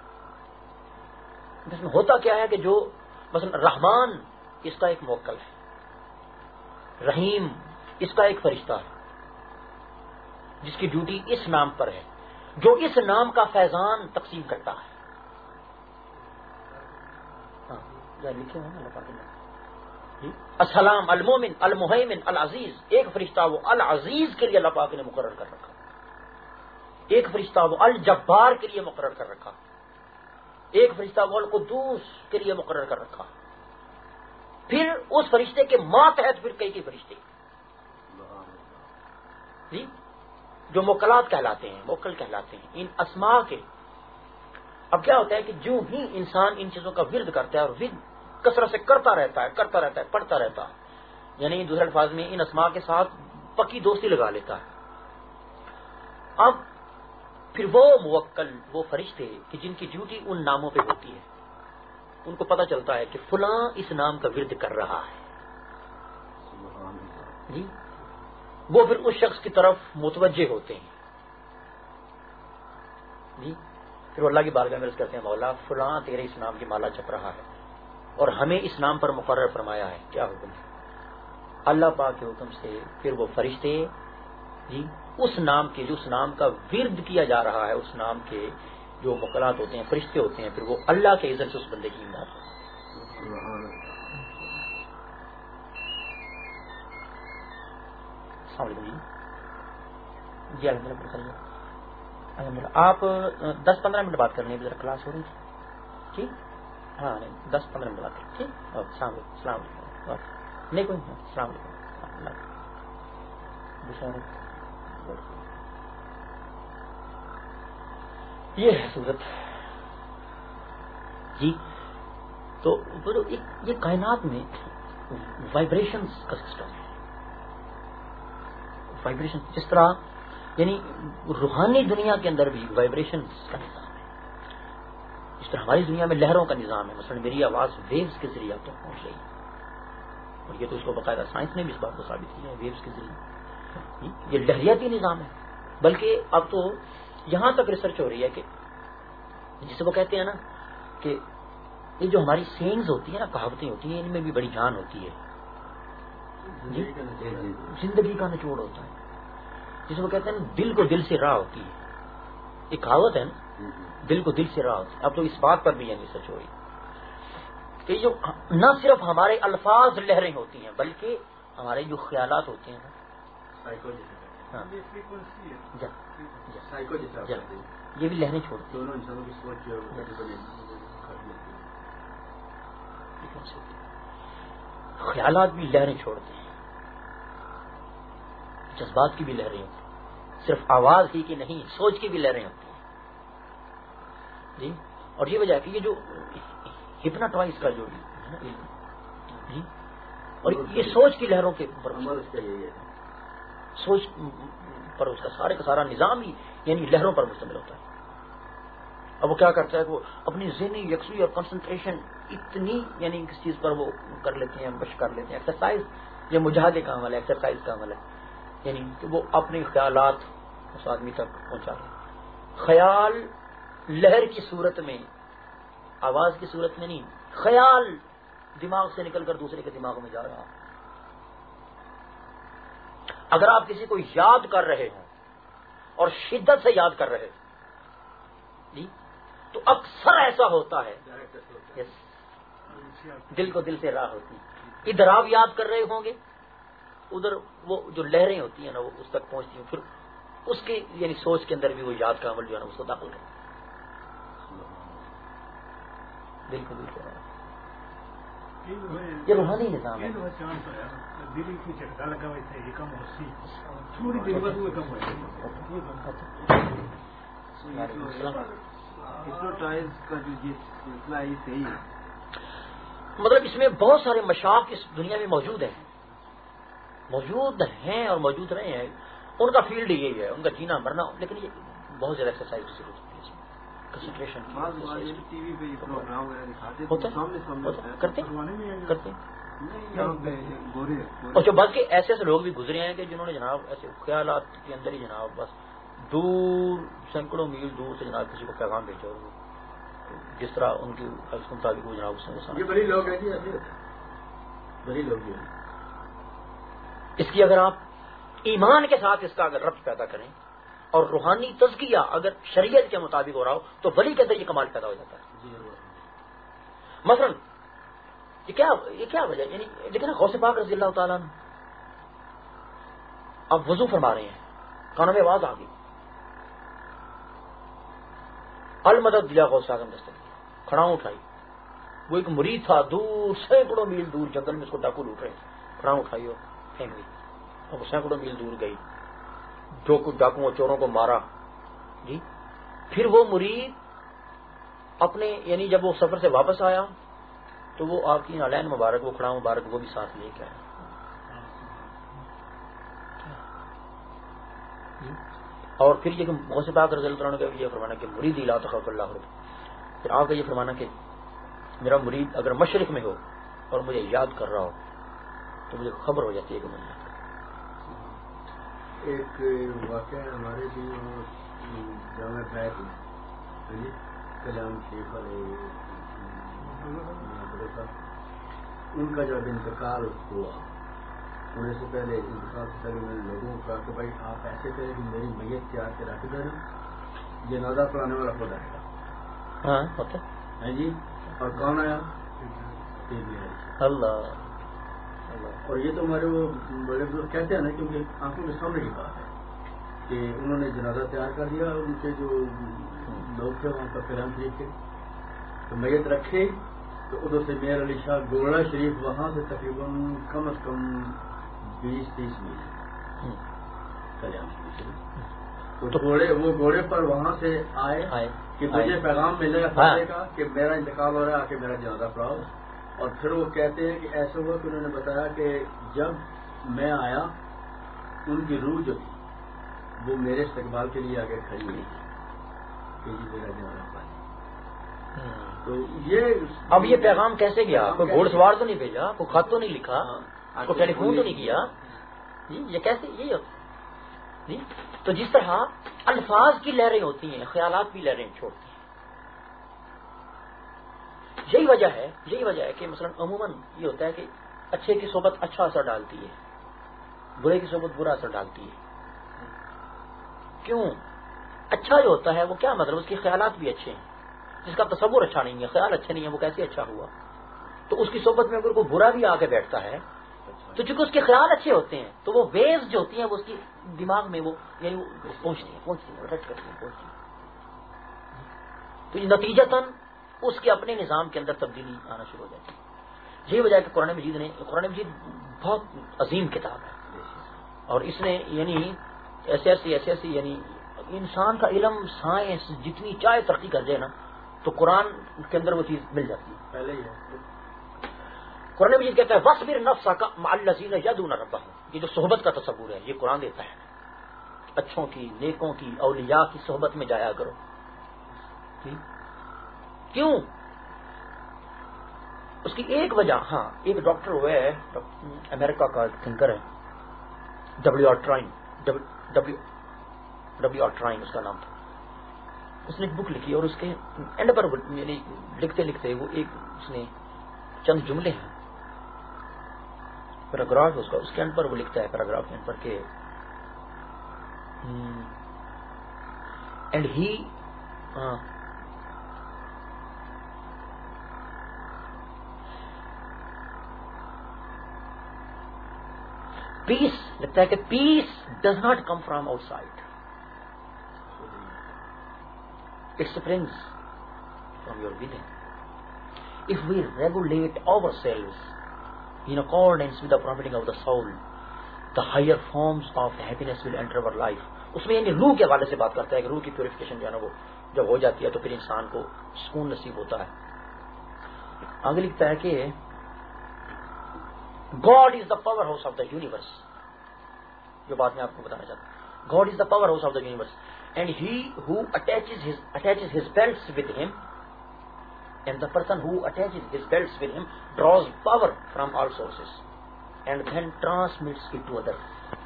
اس میں ہوتا کیا ہے کہ جو مثلا رحمان اس کا ایک موکل ہے، رحیم اس کا ایک فرشتہ ہے جس کی ڈیوٹی اس نام پر ہے، جو اس نام کا فیضان تقسیم کرتا ہے. لکھے ہیں السلام، المومن، المہیمن، العزیز. ایک فرشتہ وہ العزیز کے لیے اللہ پاک نے مقرر کر رکھا، ایک فرشتہ وہ الجبار کے لیے مقرر کر رکھا، ایک فرشتہ وہ القدوس کے لیے مقرر کر رکھا. پھر اس فرشتے کے ماتحت پھر کئی فرشتے جی جو موکلات کہلاتے ہیں، موکل کہلاتے ہیں ان اسماء کے. اب کیا ہوتا ہے کہ جو ہی انسان ان چیزوں کا ورد کرتا ہے، اور ورد کثرت سے کرتا رہتا ہے، پڑھتا رہتا ہے، یعنی دوسرے الفاظ میں ان اسماء کے ساتھ پکی دوستی لگا لیتا ہے. اب پھر وہ موکل، وہ فرشتے کہ جن کی ڈیوٹی ان ناموں پہ ہوتی ہے، ان کو پتہ چلتا ہے کہ فلاں اس نام کا ورد کر رہا ہے جی، وہ پھر اس شخص کی طرف متوجہ ہوتے ہیں جی. پھر اللہ کی بارگاہ میں عرض کرتے ہیں مولا فلاں تیرے اس نام کی مالا جپ رہا ہے، اور ہمیں اس نام پر مقرر فرمایا ہے، کیا حکم ہے؟ اللہ پاک کے حکم سے پھر وہ فرشتے جی اس نام کے، جو اس نام کا ورد کیا جا رہا ہے، اس نام کے جو مقلات ہوتے ہیں، فرشتے ہوتے ہیں، پھر وہ اللہ کے اذن سے اس بندے کی امداد کرتے ہیں. السلام علیکم جی. جی الحمد للہ الحمد للہ. آپ 10-15 منٹ بات کر لیں, ذرا کلاس ہو رہی ہے. ٹھیک, ہاں 10-15 منٹ بات کریں. ٹھیک, السلام علیکم. السلام علیکم. نہیں کوئی السلام علیکم. یہ ہے صورت جی. تو یہ کائنات میں وائبریشنز کا سسٹم ہے. وائبریشن جس طرح یعنی روحانی دنیا کے اندر بھی وائبریشنز کا نظام ہے. اس طرح ہماری دنیا میں لہروں کا نظام ہے. مثلا میری آواز ویوز کے ذریعے اب تک پہنچ رہی ہے, اور یہ تو اس کو باقاعدہ سائنس نے بھی اس بات کو ثابت کیا ہے, ویوز کے ذریعے. یہ لہریاتی نظام ہے. بلکہ اب تو یہاں تک ریسرچ ہو رہی ہے کہ جسے وہ کہتے ہیں نا کہ یہ جو ہماری سینگز ہوتی ہیں نا, کہاوتیں ہوتی ہیں, ان میں بھی بڑی جان ہوتی ہے. زندگی کا نچوڑ ہوتا ہے. جسے وہ کہتے ہیں نا دل کو دل سے راہ ہوتی ہے. ایک کہاوت ہے نا, دل کو دل سے راہ ہوتی ہے. اب تو اس بات پر بھی یعنی ریسرچ ہو رہی ہے کہ جو نہ صرف ہمارے الفاظ لہریں ہوتی ہیں بلکہ ہمارے جو خیالات ہوتے ہیں نا, یہ بھی لہریں چھوڑتے ہیں. خیالات بھی لہریں چھوڑتے ہیں, جذبات کی بھی لہریں ہوتی ہیں, صرف آواز ہی کی نہیں, سوچ کی بھی لہریں ہوتی ہیں جی. اور یہ وجہ ہے کہ یہ جو ہپناٹوائز کا جو جی, اور یہ سوچ کی لہروں کے اوپر سوچ پر اس کا سارے کا سارا نظام ہی یعنی لہروں پر مشتمل ہوتا ہے. اب وہ کیا کرتا ہے کہ وہ اپنی ذہنی یکسوئی اور کنسنٹریشن اتنی یعنی کس چیز پر وہ کر لیتے ہیں, مشق کر لیتے ہیں. ایکسرسائز یہ مجاہدے کا عمل ہے, ایکسرسائز کا عمل ہے. یعنی کہ وہ اپنے خیالات اس آدمی تک پہنچا رہے ہیں. خیال لہر کی صورت میں, آواز کی صورت میں نہیں. خیال دماغ سے نکل کر دوسرے کے دماغ میں جا رہا. اگر آپ کسی کو یاد کر رہے ہیں اور شدت سے یاد کر رہے ہیں جی, تو اکثر ایسا ہوتا ہے دل کو دل سے راہ ہوتی. ادھر آپ یاد کر رہے ہوں گے, ادھر وہ جو لہریں ہوتی ہیں نا وہ اس تک پہنچتی ہیں, پھر اس کی یعنی سوچ کے اندر بھی وہ یاد کا عمل جو ہے نا اس کو داخل کریں. دل کو دل سے راہ, یہ روحانی نظام ہے. مطلب اس میں بہت سارے مشاق اس دنیا میں موجود ہیں اور موجود رہے ہیں. ان کا فیلڈ یہی ہے, ان کا جینا مرنا. لیکن یہ بہت زیادہ ایکسرسائز کی ضرورت ہوتی ہے, کنسنٹریشن کرتے. اور جو بلکہ ایسے ایسے لوگ بھی گزرے ہیں کہ جنہوں نے جناب ایسے خیالات کے اندر ہی جناب بس دور سینکڑوں میل دور سے جناب کسی کو پیغام بھیجا, جس طرح ان کی مطابق وہ جناب اس بڑی لوگ ہیں جی, بڑی لوگ ہیں. اس کی اگر آپ ایمان کے ساتھ اس کا اگر ربط پیدا کریں اور روحانی تزکیہ اگر شریعت کے مطابق ہو رہا ہو تو ولی کے اندر یہ کمال پیدا ہو جاتا ہے. مثلا یہ کیا وجہ یعنی لیکن غوث پاک رضی اللہ تعالیٰ نے اب وضو فرما رہے ہیں, کانوں میں آواز آ گئی, المدد دیا غوث اعظم دستک دیا, کھڑاؤں اٹھائی. وہ ایک مرید تھا دور سینکڑوں میل دور جنگل میں اس کو ڈاکو لوٹ رہے تھے, کھڑاؤں اٹھائی اور پھینک دی. اب وہ سینکڑوں میل دور گئی, جو کچھ ڈاکوؤں اور چوروں کو مارا جی. پھر وہ مرید اپنے یعنی جب وہ سفر سے واپس آیا تو وہ آپ کی نالین مبارک, وہ کھڑا مبارک وہ بھی ساتھ لے کے آیا. اور پھر یہ کہ غوث پاک رضی اللہ عنہ کا یہ فرمانا کہ مرید لا تخف اللہ رب. پھر آپ کا یہ فرمانا کہ میرا مرید اگر مشرق میں ہو اور مجھے یاد کر رہا ہو تو مجھے خبر ہو جاتی ہے کہ میں یاد کر. ایک واقعہ ہمارے جامع بیت کلام شیخ ان کا جب انتقال ہوا, ہونے سے پہلے انتقال سے پہلے میں نے لوگوں کو کہا کہ بھائی آپ ایسے کریں کہ میری میت تیار کے رکھ دینا, جنازہ پڑھانے والا خود آئے گا. ہاں جی. اور کون آیا؟ اللہ. اور یہ تو ہمارے وہ بڑے بزرگ کہتے ہیں نا, کیونکہ آنکھوں کے سامنے کی بات ہے. کہ انہوں نے جنازہ تیار کر دیا، ان کے جو لوگ تھے وہاں پر فیلان شریف کے، تو میت رکھے، تو ادھر سے میر علی شاہ گولڑا شریف وہاں سے تقریباً کم از کم 20-30 میل کلیان شریف، تو وہ گھوڑے پر وہاں سے آئے کہ مجھے پیغام ملے گا کا کہ میرا انتقال ہو رہا ہے، آ کے میرا جنازہ پڑھاؤ. اور پھر وہ کہتے ہیں کہ ایسا ہوا کہ انہوں نے بتایا کہ جب میں آیا ان کی روح جو تھی وہ میرے استقبال کے لیے آگے کھڑی ہوئی کہ جی میرا جنازہ پڑھائے. تو اب یہ پیغام کیسے گیا؟ کوئی گھوڑ سوار تو نہیں بھیجا، کوئی خط تو نہیں لکھا، کوئی ٹیلی فون تو نہیں کیا جی. یہ کیسے یہ جی؟ تو جس طرح الفاظ کی لہریں ہوتی ہیں، خیالات بھی لہریں چھوڑتی ہیں. یہی وجہ ہے کہ مثلا عموماً یہ ہوتا ہے کہ اچھے کی صحبت اچھا اثر ڈالتی ہے، برے کی صحبت برا اثر ڈالتی ہے. کیوں؟ اچھا جو ہوتا ہے وہ کیا مطلب، اس کے خیالات بھی اچھے ہیں. جس کا تصور اچھا نہیں ہے، خیال اچھے نہیں ہے، وہ کیسے اچھا ہوا؟ تو اس کی صحبت میں اگر کوئی برا بھی آ کے بیٹھتا ہے تو چونکہ اس کے خیال اچھے ہوتے ہیں تو وہ ویوز جو ہوتی ہیں وہ اس کی دماغ میں وہ یعنی پہنچتی ہیں رٹ کرتی ہیں پہنچتی ہیں. تو نتیجتاً اس کے اپنے نظام کے اندر تبدیلی آنا شروع ہو جاتی ہے. یہی وجہ ہے کہ قرآن مجید بہت عظیم کتاب ہے، اور اس نے یعنی ایسے یعنی انسان کا علم سائنس جتنی چاہے ترقی کر جائے نا تو قرآن کے اندر وہ چیز مل جاتی ہے. پہلے ہی ہے قرآن مجید کہتا ہے وَاصْبِرْ نَفْسَكَ مَعَ الَّذِينَ يَدْعُونَ رَبَّهُمْ. یہ جو صحبت کا تصور ہے یہ قرآن دیتا ہے. اچھوں کی، نیکوں کی، اولیاء کی صحبت میں جایا کرو. کیوں؟ اس کی ایک وجہ، ہاں ایک ڈاکٹر ہوئے ہے امریکہ کا تھنکر ہے ڈبلیو آر ٹرائن اس کا نام تھا. اس نے ایک بک لکھی اور اس کے اینڈ پر یعنی لکھتے لکھتے وہ ایک اس نے چند جملے ہیں پیراگراف اس کے اینڈ پر وہ لکھتا ہے پیراگراف کے اینڈ پر کہ اینڈ ہی پیس لگتا ہے کہ peace does not come from آؤٹ سائڈ، اٹ springs from your within. If we regulate ourselves in accordance with the prompting of the soul, the higher forms of happiness will enter our life. اس میں یعنی روح کے حوالے سے بات کرتا ہے کہ روح کی پیوریفیکیشن جو ہے نا وہ جب ہو جاتی ہے تو پھر انسان کو سکون نصیب ہوتا ہے. آگے لکھتا ہے کہ God is the powerhouse of the universe. جو بات میں آپ کو بتانا چاہتا ہوں. God is the powerhouse of the universe. And he who attaches his belts with him, and the person who attaches his belts with him draws power from all sources and then transmits it to others.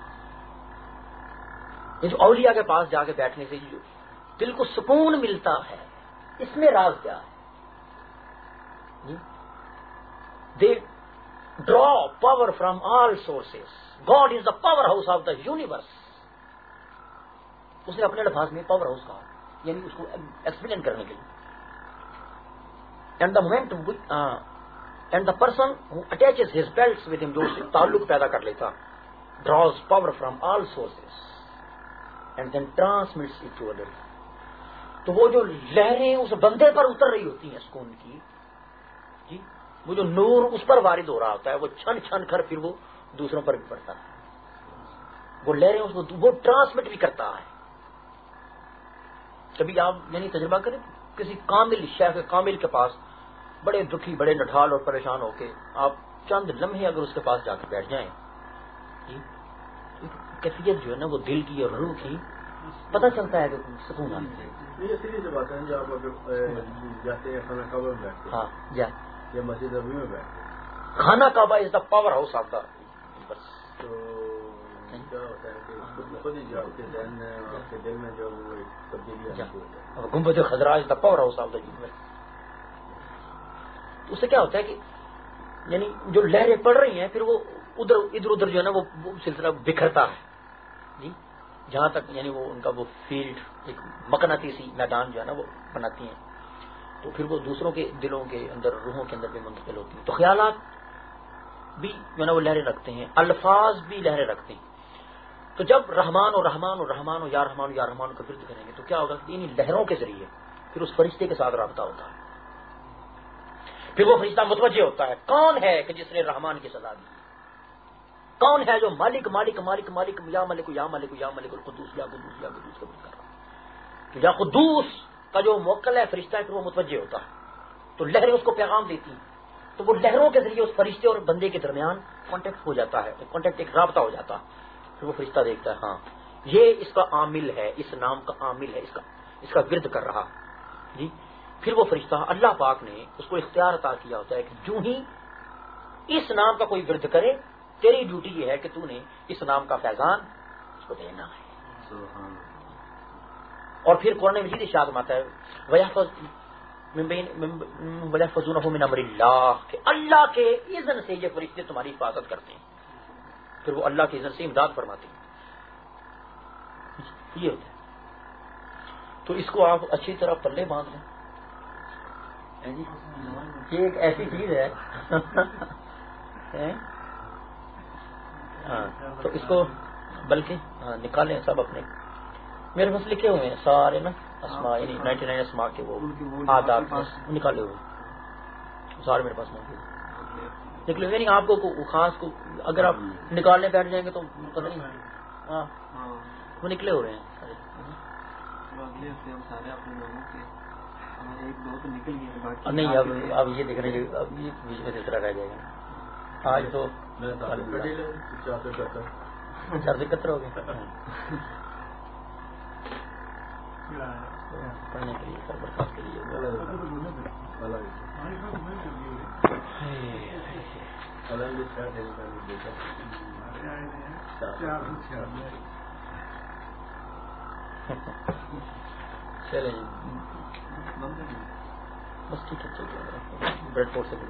یہ جو اولیاء کے پاس جا کے بیٹھنے سے جو دل کو سکون ملتا ہے، اس میں راز کیا ہے؟ They draw power from all sources. God is the powerhouse of the universe. اس نے اپنے الفاظ میں پاور ہاؤس کہا، یعنی اس کو ایکسپلین کرنے کے لیے. And the person who attaches his beliefs with him, جو اس سے تعلق پیدا کر لیتا، draws power from all sources and then transmits it to others. تو وہ جو لہریں اس بندے پر اتر رہی ہوتی ہیں سکون کی جی، وہ جو نور اس پر وارد ہو رہا ہوتا ہے وہ چھن چھن کر پھر وہ دوسروں پر بھی پڑتا ہے. وہ لہریں اس کو وہ ٹرانسمٹ بھی کرتا ہے. کبھی آپ یعنی تجربہ کریں کسی کامل شیخ کامل کے پاس بڑے دکھی بڑے نڈھال اور پریشان ہو کے آپ چند لمحے اگر اس کے پاس جا کے بیٹھ جائیں جی، کیفیت جو ہے نا وہ دل کی اور روح کی پتہ چلتا ہے کہ سکون آتا ہے. یہ سیدھی سی بات ہے جو آپ اگر جاتے ہیں خانہ کعبہ میں بیٹھتے ہیں، ہاں جا یا مسجد نبوی میں بیٹھتے ہیں، خانہ کعبہ is the power house of the bus. تو کیا ہوتا ہے کہ خود ہی جو آپ کے ذہن میں آپ کے دل میں جو وہ تبدیلی آتی ہے. گنبد خضراء is the power house of the universe. اس سے کیا ہوتا ہے کہ یعنی جو لہریں پڑ رہی ہیں پھر وہ ادھر ادھر جو ہے نا وہ سلسلہ بکھرتا ہے جی، جہاں تک یعنی وہ ان کا وہ فیلڈ ایک مقناطیسی میدان جو ہے نا وہ بناتی ہیں، تو پھر وہ دوسروں کے دلوں کے اندر روحوں کے اندر بھی منتقل ہوتی ہیں. تو خیالات بھی جو ہے نا وہ لہریں رکھتے ہیں، الفاظ بھی لہریں رکھتے ہیں. تو جب رحمان و رحمان و رحمان و یا رحمان و یا رحمان کا ورد کریں گے تو کیا ہوگا؟ انہیں لہروں کے ذریعے پھر اس فرشتے کے ساتھ رابطہ ہوتا ہے. پھر وہ فرشتہ متوجہ ہوتا ہے کون ہے کہ جس نے رحمان کی سزا دی، کون ہے جو مالک مالک مالک مالک یا ملک یا ملک یا ملک القدوس یا قدوس یا قدوس کا ورد کر رہا ہے. تو یا قدوس کا جو موکل ہے فرشتہ ہے پھر وہ متوجہ ہوتا ہے تو لہریں اس کو پیغام دیتی ہیں. تو وہ لہروں کے ذریعے اس فرشتے اور بندے کے درمیان کانٹیکٹ ہو جاتا ہے، کانٹیکٹ ایک رابطہ ہو جاتا ہے. پھر وہ فرشتہ دیکھتا ہے ہاں یہ اس کا عامل ہے، اس نام کا عامل ہے، اس کا ورد کر رہا جی. پھر وہ فرشتہ اللہ پاک نے اس کو اختیار عطا کیا ہوتا ہے کہ جو ہی اس نام کا کوئی ورد کرے تیری ڈیوٹی یہ ہے کہ تو نے اس نام کا فیضان اس کو دینا ہے. اور پھر قرآن مجید ارشاد فرماتا ہے وَيَحْفَظُونَهُ مِنْ أَمْرِ اللَّهِ کہ اللہ کے اذن سے یہ فرشتے تمہاری حفاظت کرتے ہیں. پھر وہ اللہ کے اذن سے امداد فرماتے ہیں. یہ ہوتا ہے. تو اس کو آپ اچھی طرح پلے باندھ لیں. یہ ایک ایسی چیز ہے تو اس کو بلکہ نکالیں سب اپنے. میرے پاس لکھے ہوئے ہیں سارے نا اسماء، یعنی 99 اسماء کے وہ آداب نکالے ہوئے سارے میرے پاس موجود نکلے. یعنی آپ کو خاص کو اگر آپ نکالنے بیٹھ جائیں گے تو پتہ نہیں ہاں وہ نکلے ہوئے ہیں. نہیں اب یہ دیکھ رہے ہیں اب یہ بیچ میں دوسرا رہ جائے گا. آج تو 471 ہو گئے پڑھنے کے لیے برسات کے لیے. چلے بس ٹھیک ہے بریڈ فورٹ سے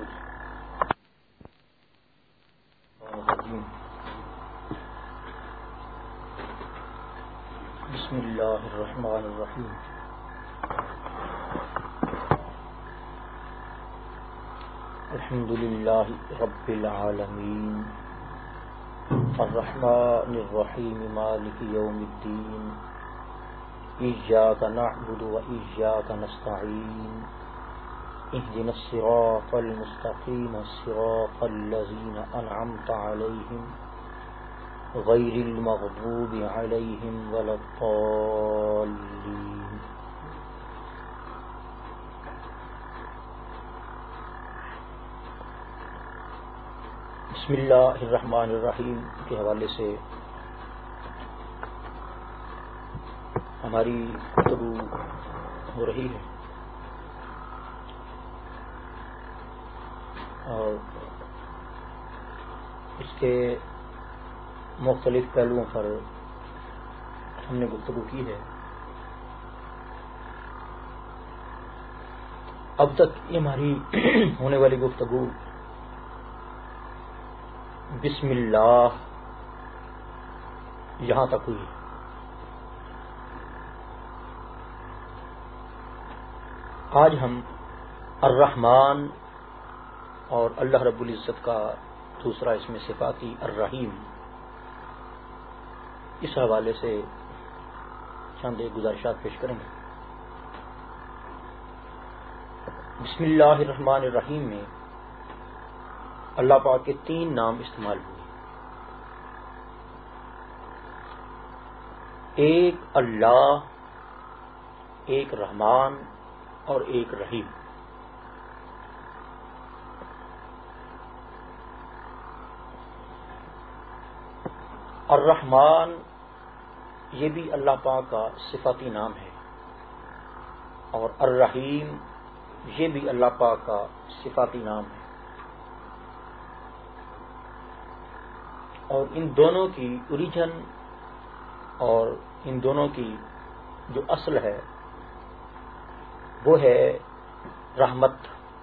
بسم اللہ الرحمن الرحیم. الحمد للہ رب العالمین الرحمن الرحیم مالک یوم الدین ایاک نعبد و ایاک نستعین اهدنا الصراط المستقیم صراط الذین انعمت علیہم غیر المغضوب علیہم ولا الضالین. بسم اللہ الرحمن الرحیم کے حوالے سے ہماری گفتگو ہو رہی ہے اور اس کے مختلف پہلوؤں پر ہم نے گفتگو کی ہے. اب تک یہ ہماری ہونے والی گفتگو بسم اللہ یہاں تک ہوئی. آج ہم الرحمن اور اللہ رب العزت کا دوسرا اس میں صفاتی الرحیم اس حوالے سے چند ایک گزارشات پیش کریں گے. بسم اللہ الرحمن الرحیم میں اللہ پاک کے 3 نام استعمال ہوئے. ایک اللہ، ایک رحمان اور ایک رحیم. الرحمن یہ بھی اللہ پاک کا صفاتی نام ہے اور الرحیم یہ بھی اللہ پاک کا صفاتی نام ہے. اور ان دونوں کی اوریجن اور ان دونوں کی جو اصل ہے وہ ہے رحمت.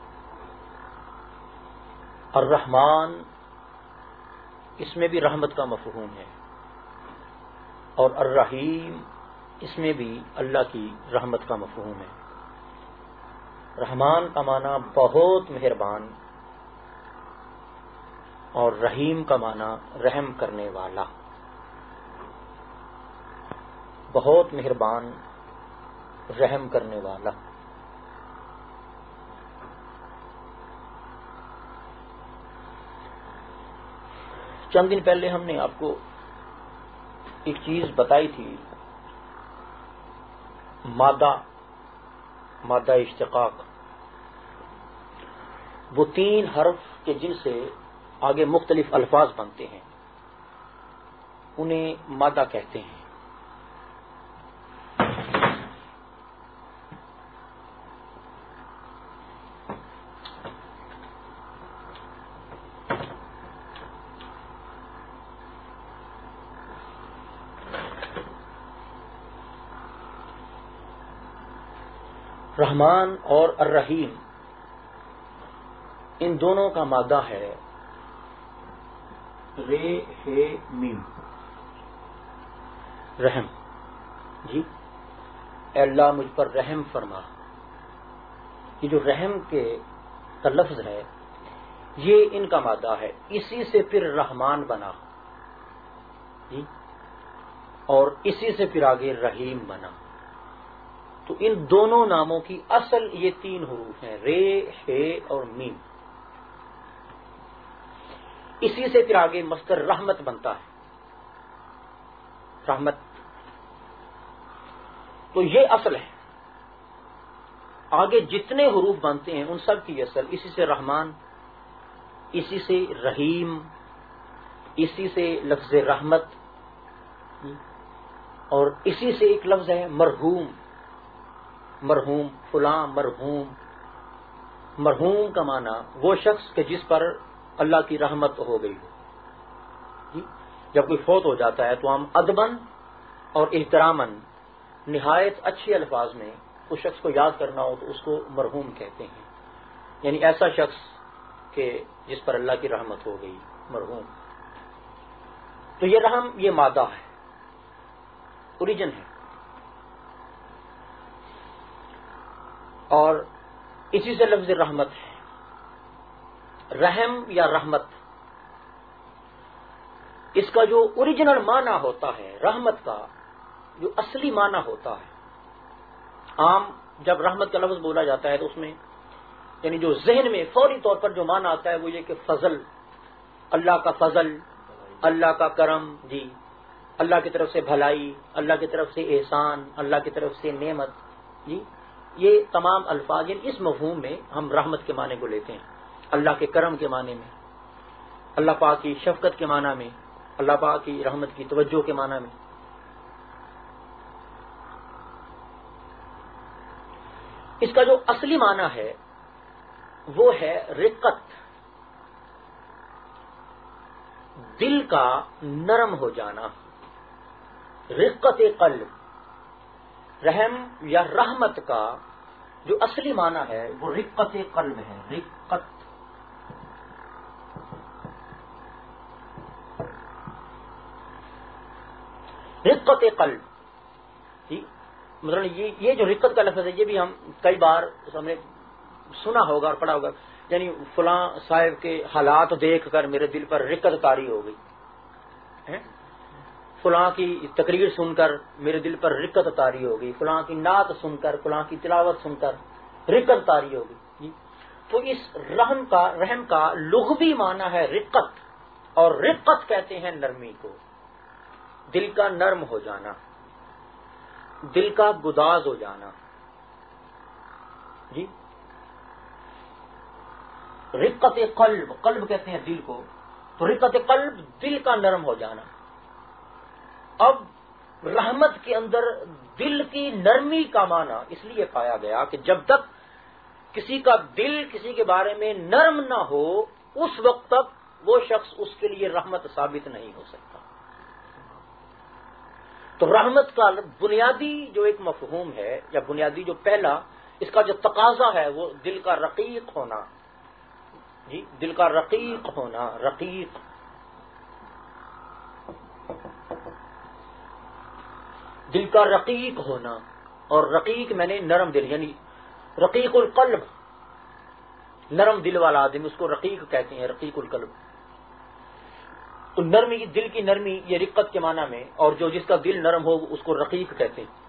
الرحمن اس میں بھی رحمت کا مفہوم ہے اور الرحیم اس میں بھی اللہ کی رحمت کا مفہوم ہے. رحمان کا معنی بہت مہربان اور رحیم کا معنی رحم کرنے والا. بہت مہربان رحم کرنے والا. چند دن پہلے ہم نے آپ کو ایک چیز بتائی تھی، مادہ اشتقاق. وہ 3 حرف کے جن سے آگے مختلف الفاظ بنتے ہیں انہیں مادہ کہتے ہیں. رحمان اور الرحیم ان دونوں کا مادہ ہے رے ہے میم. رحم. جی اے اللہ مجھ پر رحم فرما. یہ جو رحم کے کا لفظ ہے یہ ان کا مادہ ہے. اسی سے پھر رحمان بنا جی، اور اسی سے پھر آگے رحیم بنا. تو ان دونوں ناموں کی اصل یہ 3 حروف ہیں، رے ہے اور میم. اسی سے پھر آگے مصدر رحمت بنتا ہے، رحمت. تو یہ اصل ہے. آگے جتنے حروف بنتے ہیں ان سب کی اصل اسی سے رحمان، اسی سے رحیم، اسی سے لفظ رحمت، اور اسی سے ایک لفظ ہے مرحوم. مرحوم، فلاں مرحوم. مرحوم کا معنی وہ شخص کہ جس پر اللہ کی رحمت ہو گئی ہو. جب کوئی فوت ہو جاتا ہے تو ہم ادباً اور احتراماً نہایت اچھے الفاظ میں اس شخص کو یاد کرنا ہو تو اس کو مرحوم کہتے ہیں، یعنی ایسا شخص کہ جس پر اللہ کی رحمت ہو گئی، مرحوم. تو یہ رحم یہ مادہ ہے، اوریجن ہے. اور اسی سے لفظ رحمت ہے. رحم یا رحمت، اس کا جو اوریجنل معنی ہوتا ہے، رحمت کا جو اصلی معنی ہوتا ہے، عام جب رحمت کا لفظ بولا جاتا ہے تو اس میں یعنی جو ذہن میں فوری طور پر جو معنی آتا ہے وہ یہ کہ فضل، اللہ کا فضل، اللہ کا کرم، جی اللہ کی طرف سے بھلائی، اللہ کی طرف سے احسان، اللہ کی طرف سے نعمت. جی یہ تمام الفاظ اس مفہوم میں ہم رحمت کے معنی کو لیتے ہیں. اللہ کے کرم کے معنی میں، اللہ پاک کی شفقت کے معنی میں، اللہ پاک کی رحمت کی توجہ کے معنی میں. اس کا جو اصلی معنی ہے وہ ہے رقت، دل کا نرم ہو جانا. رقت قلب. رحم یا رحمت کا جو اصلی معنی ہے وہ رقت قلب ہے. رقت رقت قلب. مطلب یہ جو رقت کا لفظ ہے یہ بھی ہم کئی بار ہم نے سنا ہوگا اور پڑھا ہوگا. یعنی فلاں صاحب کے حالات دیکھ کر میرے دل پر رقت طاری ہو گئی، فلاں کی تقریر سن کر میرے دل پر رقت طاری ہو گئی، فلاں کی نعت سن کر، فلاں کی تلاوت سن کر رقت طاری ہو گئی. تو اس رحم کا لغوی معنی ہے رقت، اور رقت کہتے ہیں نرمی کو، دل کا نرم ہو جانا، دل کا گداز ہو جانا. جی رقت قلب، قلب کہتے ہیں دل کو، تو رقت قلب دل کا نرم ہو جانا. اب رحمت کے اندر دل کی نرمی کا معنی اس لیے پایا گیا کہ جب تک کسی کا دل کسی کے بارے میں نرم نہ ہو اس وقت تک وہ شخص اس کے لیے رحمت ثابت نہیں ہو سکتا. تو رحمت کا بنیادی جو ایک مفہوم ہے یا بنیادی جو پہلا اس کا جو تقاضا ہے وہ دل کا رقیق ہونا. جی دل کا رقیق ہونا. رقیق دل کا رقیق ہونا، اور رقیق میں نے نرم دل، یعنی رقیق القلب، نرم دل والا آدمی اس کو رقیق کہتے ہیں، رقیق القلب. تو نرمی، دل کی نرمی یہ رقت کے معنی میں، اور جو جس کا دل نرم ہو اس کو رقیق کہتے ہیں.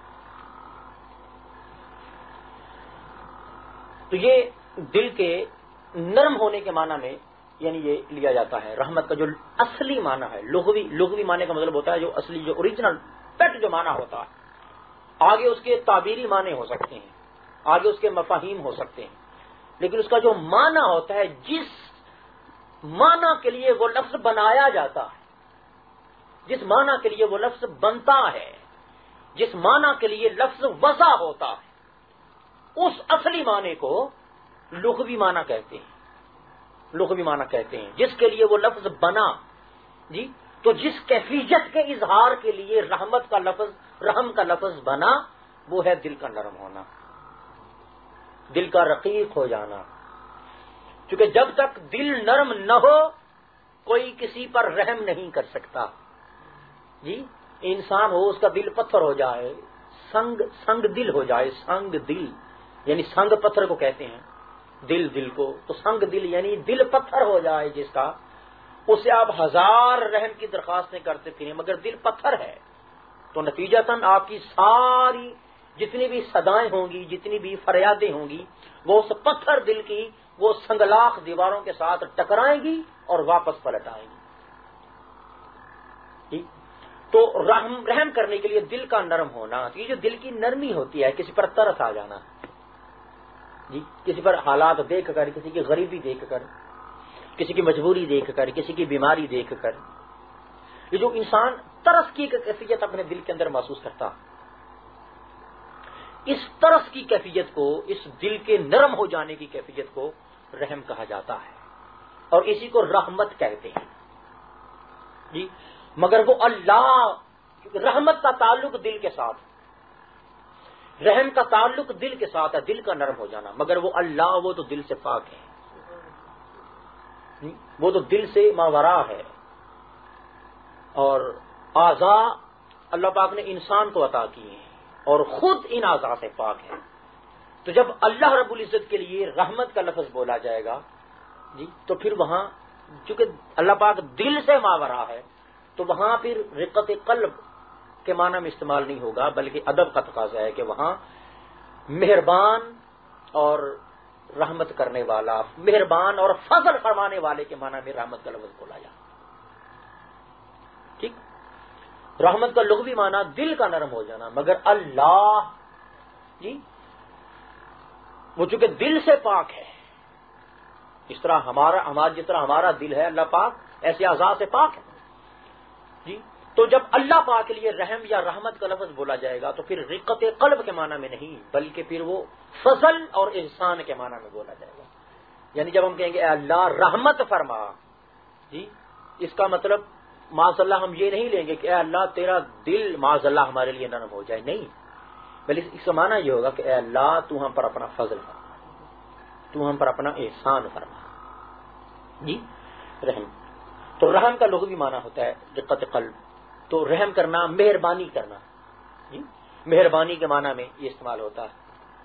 تو یہ دل کے نرم ہونے کے معنی میں یعنی یہ لیا جاتا ہے. رحمت کا جو اصلی معنی ہے، لغوی معنی کا مطلب ہوتا ہے جو اصلی، جو اوریجنل پیٹ جو معنی ہوتا ہے. آگے اس کے تعبیری معنی ہو سکتے ہیں، آگے اس کے مفاہیم ہو سکتے ہیں، لیکن اس کا جو معنی ہوتا ہے، جس معنی کے لیے وہ لفظ بنایا جاتا ہے، جس معنی کے لیے وہ لفظ بنتا ہے، جس معنی کے لیے لفظ وضع ہوتا ہے، اس اصلی معنی کو لغوی معنی کہتے ہیں. لغوی معنی کہتے ہیں جس کے لیے وہ لفظ بنا. جی تو جس کیفیت کے اظہار کے لیے رحمت کا لفظ، رحم کا لفظ بنا، وہ ہے دل کا نرم ہونا، دل کا رقیق ہو جانا. کیونکہ جب تک دل نرم نہ ہو کوئی کسی پر رحم نہیں کر سکتا. جی انسان ہو، اس کا دل پتھر ہو جائے، سنگ دل ہو جائے، سنگ دل یعنی سنگ پتھر کو کہتے ہیں، دل کو، تو سنگ دل یعنی دل پتھر ہو جائے جس کا، اسے آپ ہزار رحم کی درخواستیں کرتے پھریں مگر دل پتھر ہے، تو نتیجتاً آپ کی ساری جتنی بھی صدائیں ہوں گی، جتنی بھی فریادیں ہوں گی، وہ اس پتھر دل کی وہ سنگلاخ دیواروں کے ساتھ ٹکرائیں گی اور واپس پلٹ آئیں گی. تو رحم کرنے کے لیے دل کا نرم ہونا، یہ جو دل کی نرمی ہوتی ہے، کسی پر ترس آ جانا، جی کسی پر حالات دیکھ کر، کسی کی غریبی دیکھ کر، کسی کی مجبوری دیکھ کر، کسی کی بیماری دیکھ کر، یہ جو انسان ترس کی کیفیت اپنے دل کے اندر محسوس کرتا، اس ترس کی کیفیت کو، اس دل کے نرم ہو جانے کی کیفیت کو رحم کہا جاتا ہے، اور اسی کو رحمت کہتے ہیں. جی مگر وہ اللہ، رحمت کا تعلق دل کے ساتھ، رحم کا تعلق دل کے ساتھ ہے، دل کا نرم ہو جانا. مگر وہ اللہ، وہ تو دل سے پاک ہے، وہ تو دل سے ماورا ہے، اور اعضاء اللہ پاک نے انسان کو عطا کیے ہیں اور خود ان اعضاء سے پاک ہے. تو جب اللہ رب العزت کے لیے رحمت کا لفظ بولا جائے گا، جی تو پھر وہاں چونکہ اللہ پاک دل سے ماورا ہے، تو وہاں پھر رقت قلب کے معنی میں استعمال نہیں ہوگا، بلکہ ادب کا تقاضا ہے کہ وہاں مہربان اور رحمت کرنے والا، مہربان اور فضل فرمانے والے کے معنی میں رحمت کا لفظ بولا جائے. ٹھیک، رحمت کا لغوی معنی دل کا نرم ہو جانا، مگر اللہ جی وہ چونکہ دل سے پاک ہے، جس طرح ہمارا دل ہے اللہ پاک ایسے اعضاء سے پاک ہے. جی تو جب اللہ پاک کے لیے رحم یا رحمت کا لفظ بولا جائے گا تو پھر رقت قلب کے معنی میں نہیں، بلکہ پھر وہ فضل اور احسان کے معنی میں بولا جائے گا. یعنی جب ہم کہیں گے اے اللہ رحمت فرما، جی اس کا مطلب معاذ اللہ ہم یہ نہیں لیں گے کہ اے اللہ تیرا دل معاذ اللہ ہمارے لیے نرم ہو جائے، نہیں، بلکہ اس کا معنی یہ ہوگا کہ اے اللہ تو ہم پر اپنا فضل فرما، تو ہم پر اپنا احسان فرما. جی رحم، تو رحم کا لغوی معنی ہوتا ہے رقت قلب. تو رحم کرنا، مہربانی کرنا، جی مہربانی کے معنی میں یہ استعمال ہوتا ہے.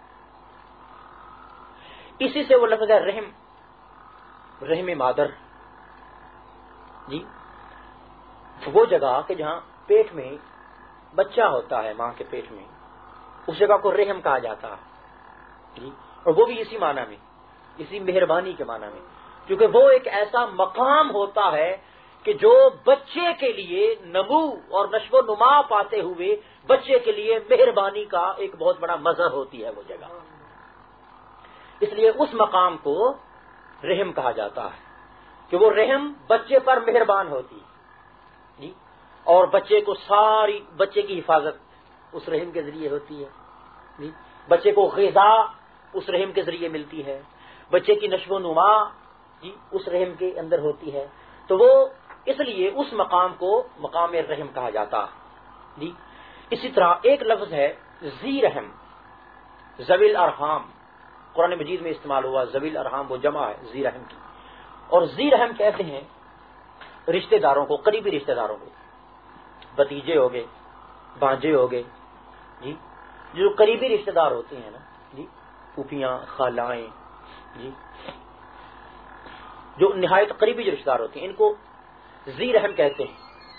اسی سے وہ لفظ ہے رحم، رحم مادر. جی وہ جگہ کہ جہاں پیٹ میں بچہ ہوتا ہے، ماں کے پیٹ میں، اس جگہ کو رحم کہا جاتا ہے. جی اور وہ بھی اسی معنی میں، اسی مہربانی کے معنی میں، کیونکہ وہ ایک ایسا مقام ہوتا ہے کہ جو بچے کے لیے نمو اور نشو و نما پاتے ہوئے بچے کے لیے مہربانی کا ایک بہت بڑا مظہر ہوتی ہے وہ جگہ. اس لیے اس مقام کو رحم کہا جاتا ہے کہ وہ رحم بچے پر مہربان ہوتی ہے. جی اور بچے کی حفاظت اس رحم کے ذریعے ہوتی ہے. جی بچے کو غذا اس رحم کے ذریعے ملتی ہے، بچے کی نشو و نما جی اس رحم کے اندر ہوتی ہے. تو وہ اس لیے اس مقام کو مقام رحم کہا جاتا ہے. جی اسی طرح ایک لفظ ہے ذی رحم، ذوی الارحام، قرآن مجید میں استعمال ہوا. ذوی الارحام وہ جمع ہے ذی رحم کی، اور ذی رحم کہتے ہیں رشتہ داروں کو، قریبی رشتہ داروں کو، بھتیجے ہو گئے، بھانجے ہو گئے، جی جو قریبی رشتہ دار ہوتے ہیں نا، جی پھوپھیاں، خالائیں، جی جو نہایت قریبی جو رشتہ دار ہوتے ہیں، ان کو ذی رحم کہتے ہیں،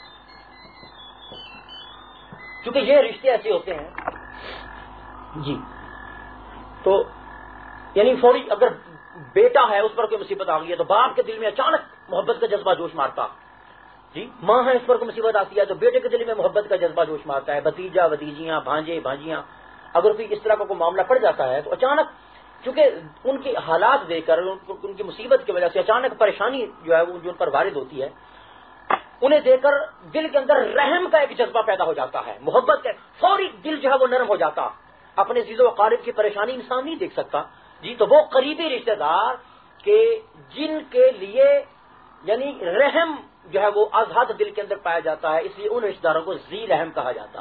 کیونکہ یہ رشتے ایسے ہوتے ہیں جی. تو یعنی فوری اگر بیٹا ہے اس پر کوئی مصیبت آ گئی ہے تو باپ کے دل میں اچانک محبت کا جذبہ جوش مارتا جی. ماں ہے اس پر کوئی مصیبت آتی ہے تو بیٹے کے دل میں محبت کا جذبہ جوش مارتا ہے. بھتیجا بھتیجیاں بھانجے بھانجیاں اگر کوئی اس طرح کا کوئی معاملہ پڑ جاتا ہے تو اچانک چونکہ ان کے حالات دیکھ کر ان کی مصیبت کی وجہ سے اچانک پریشانی جو ہے وہ جو ان پر وارد ہوتی ہے انہیں دیکھ کر دل کے اندر رحم کا ایک جذبہ پیدا ہو جاتا ہے، محبت کا فوری دل جو ہے وہ نرم ہو جاتا. اپنے عزیز و اقارب کی پریشانی انسان نہیں دیکھ سکتا جی. تو وہ قریبی رشتہ دار کہ جن کے لیے یعنی رحم جو ہے وہ آزاد دل کے اندر پایا جاتا ہے، اس لیے ان رشتہ داروں کو ذی رحم کہا جاتا.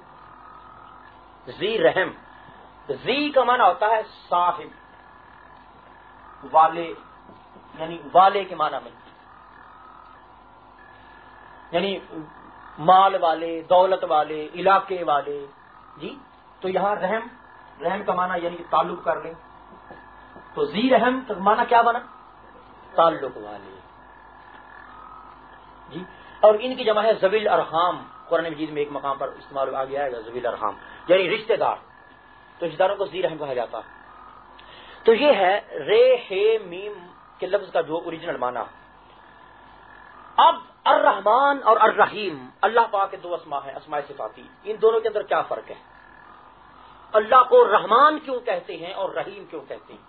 ذی رحم، ذی کا معنی ہوتا ہے صاحب، والے، یعنی والے کے معنی میں، یعنی مال والے، دولت والے، علاقے والے جی. تو یہاں رحم کا معنی یعنی تعلق کر لیں تو ذی رحم کا معنی کیا بنا؟ تعلق والے جی. اور ان کی جمع ہے ذوی الارحام، قرآن مجید میں ایک مقام پر استعمال آ گیا ہے ذوی الارحام یعنی رشتہ دار. تو رشتہ داروں کو ذی رحم کہا جاتا. تو یہ ہے رے ہے میم کے لفظ کا جو اوریجنل معنی. اب الرحمن اور الرحیم اللہ پاک کے دو اسماء ہیں، اسماء صفاتی. ان دونوں کے اندر کیا فرق ہے؟ اللہ کو رحمان کیوں کہتے ہیں اور رحیم کیوں کہتے ہیں؟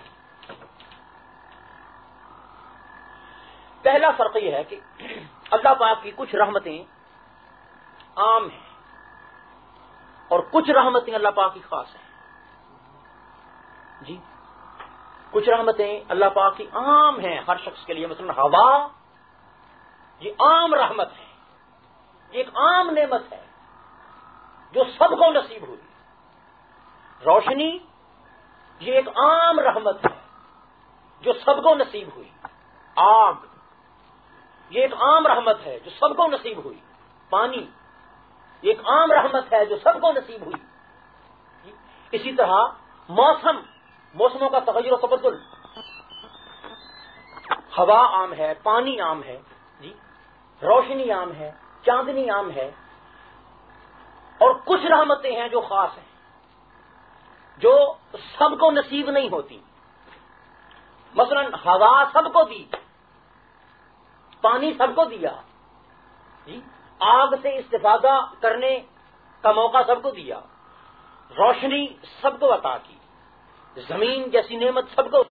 پہلا فرق یہ ہے کہ اللہ پاک کی کچھ رحمتیں عام ہیں اور کچھ رحمتیں اللہ پاک کی خاص ہیں جی. کچھ رحمتیں اللہ پاک کی عام ہیں ہر شخص کے لیے، مثلا ہوا یہ عام رحمت ہے، ایک عام نعمت ہے جو سب کو نصیب ہوئی. روشنی یہ ایک عام رحمت ہے جو سب کو نصیب ہوئی. آگ یہ ایک عام رحمت ہے جو سب کو نصیب ہوئی. پانی یہ ایک عام رحمت ہے جو سب کو نصیب ہوئی. اسی طرح موسموں کا تغیر و تبدل، ہوا عام ہے، پانی عام ہے جی، روشنی عام ہے، چاندنی عام ہے. اور کچھ رحمتیں ہیں جو خاص ہیں جو سب کو نصیب نہیں ہوتی. مثلا ہوا سب کو دی، پانی سب کو دیا جی، آگ سے استفادہ کرنے کا موقع سب کو دیا، روشنی سب کو عطا کی، زمین جیسی نعمت سب کو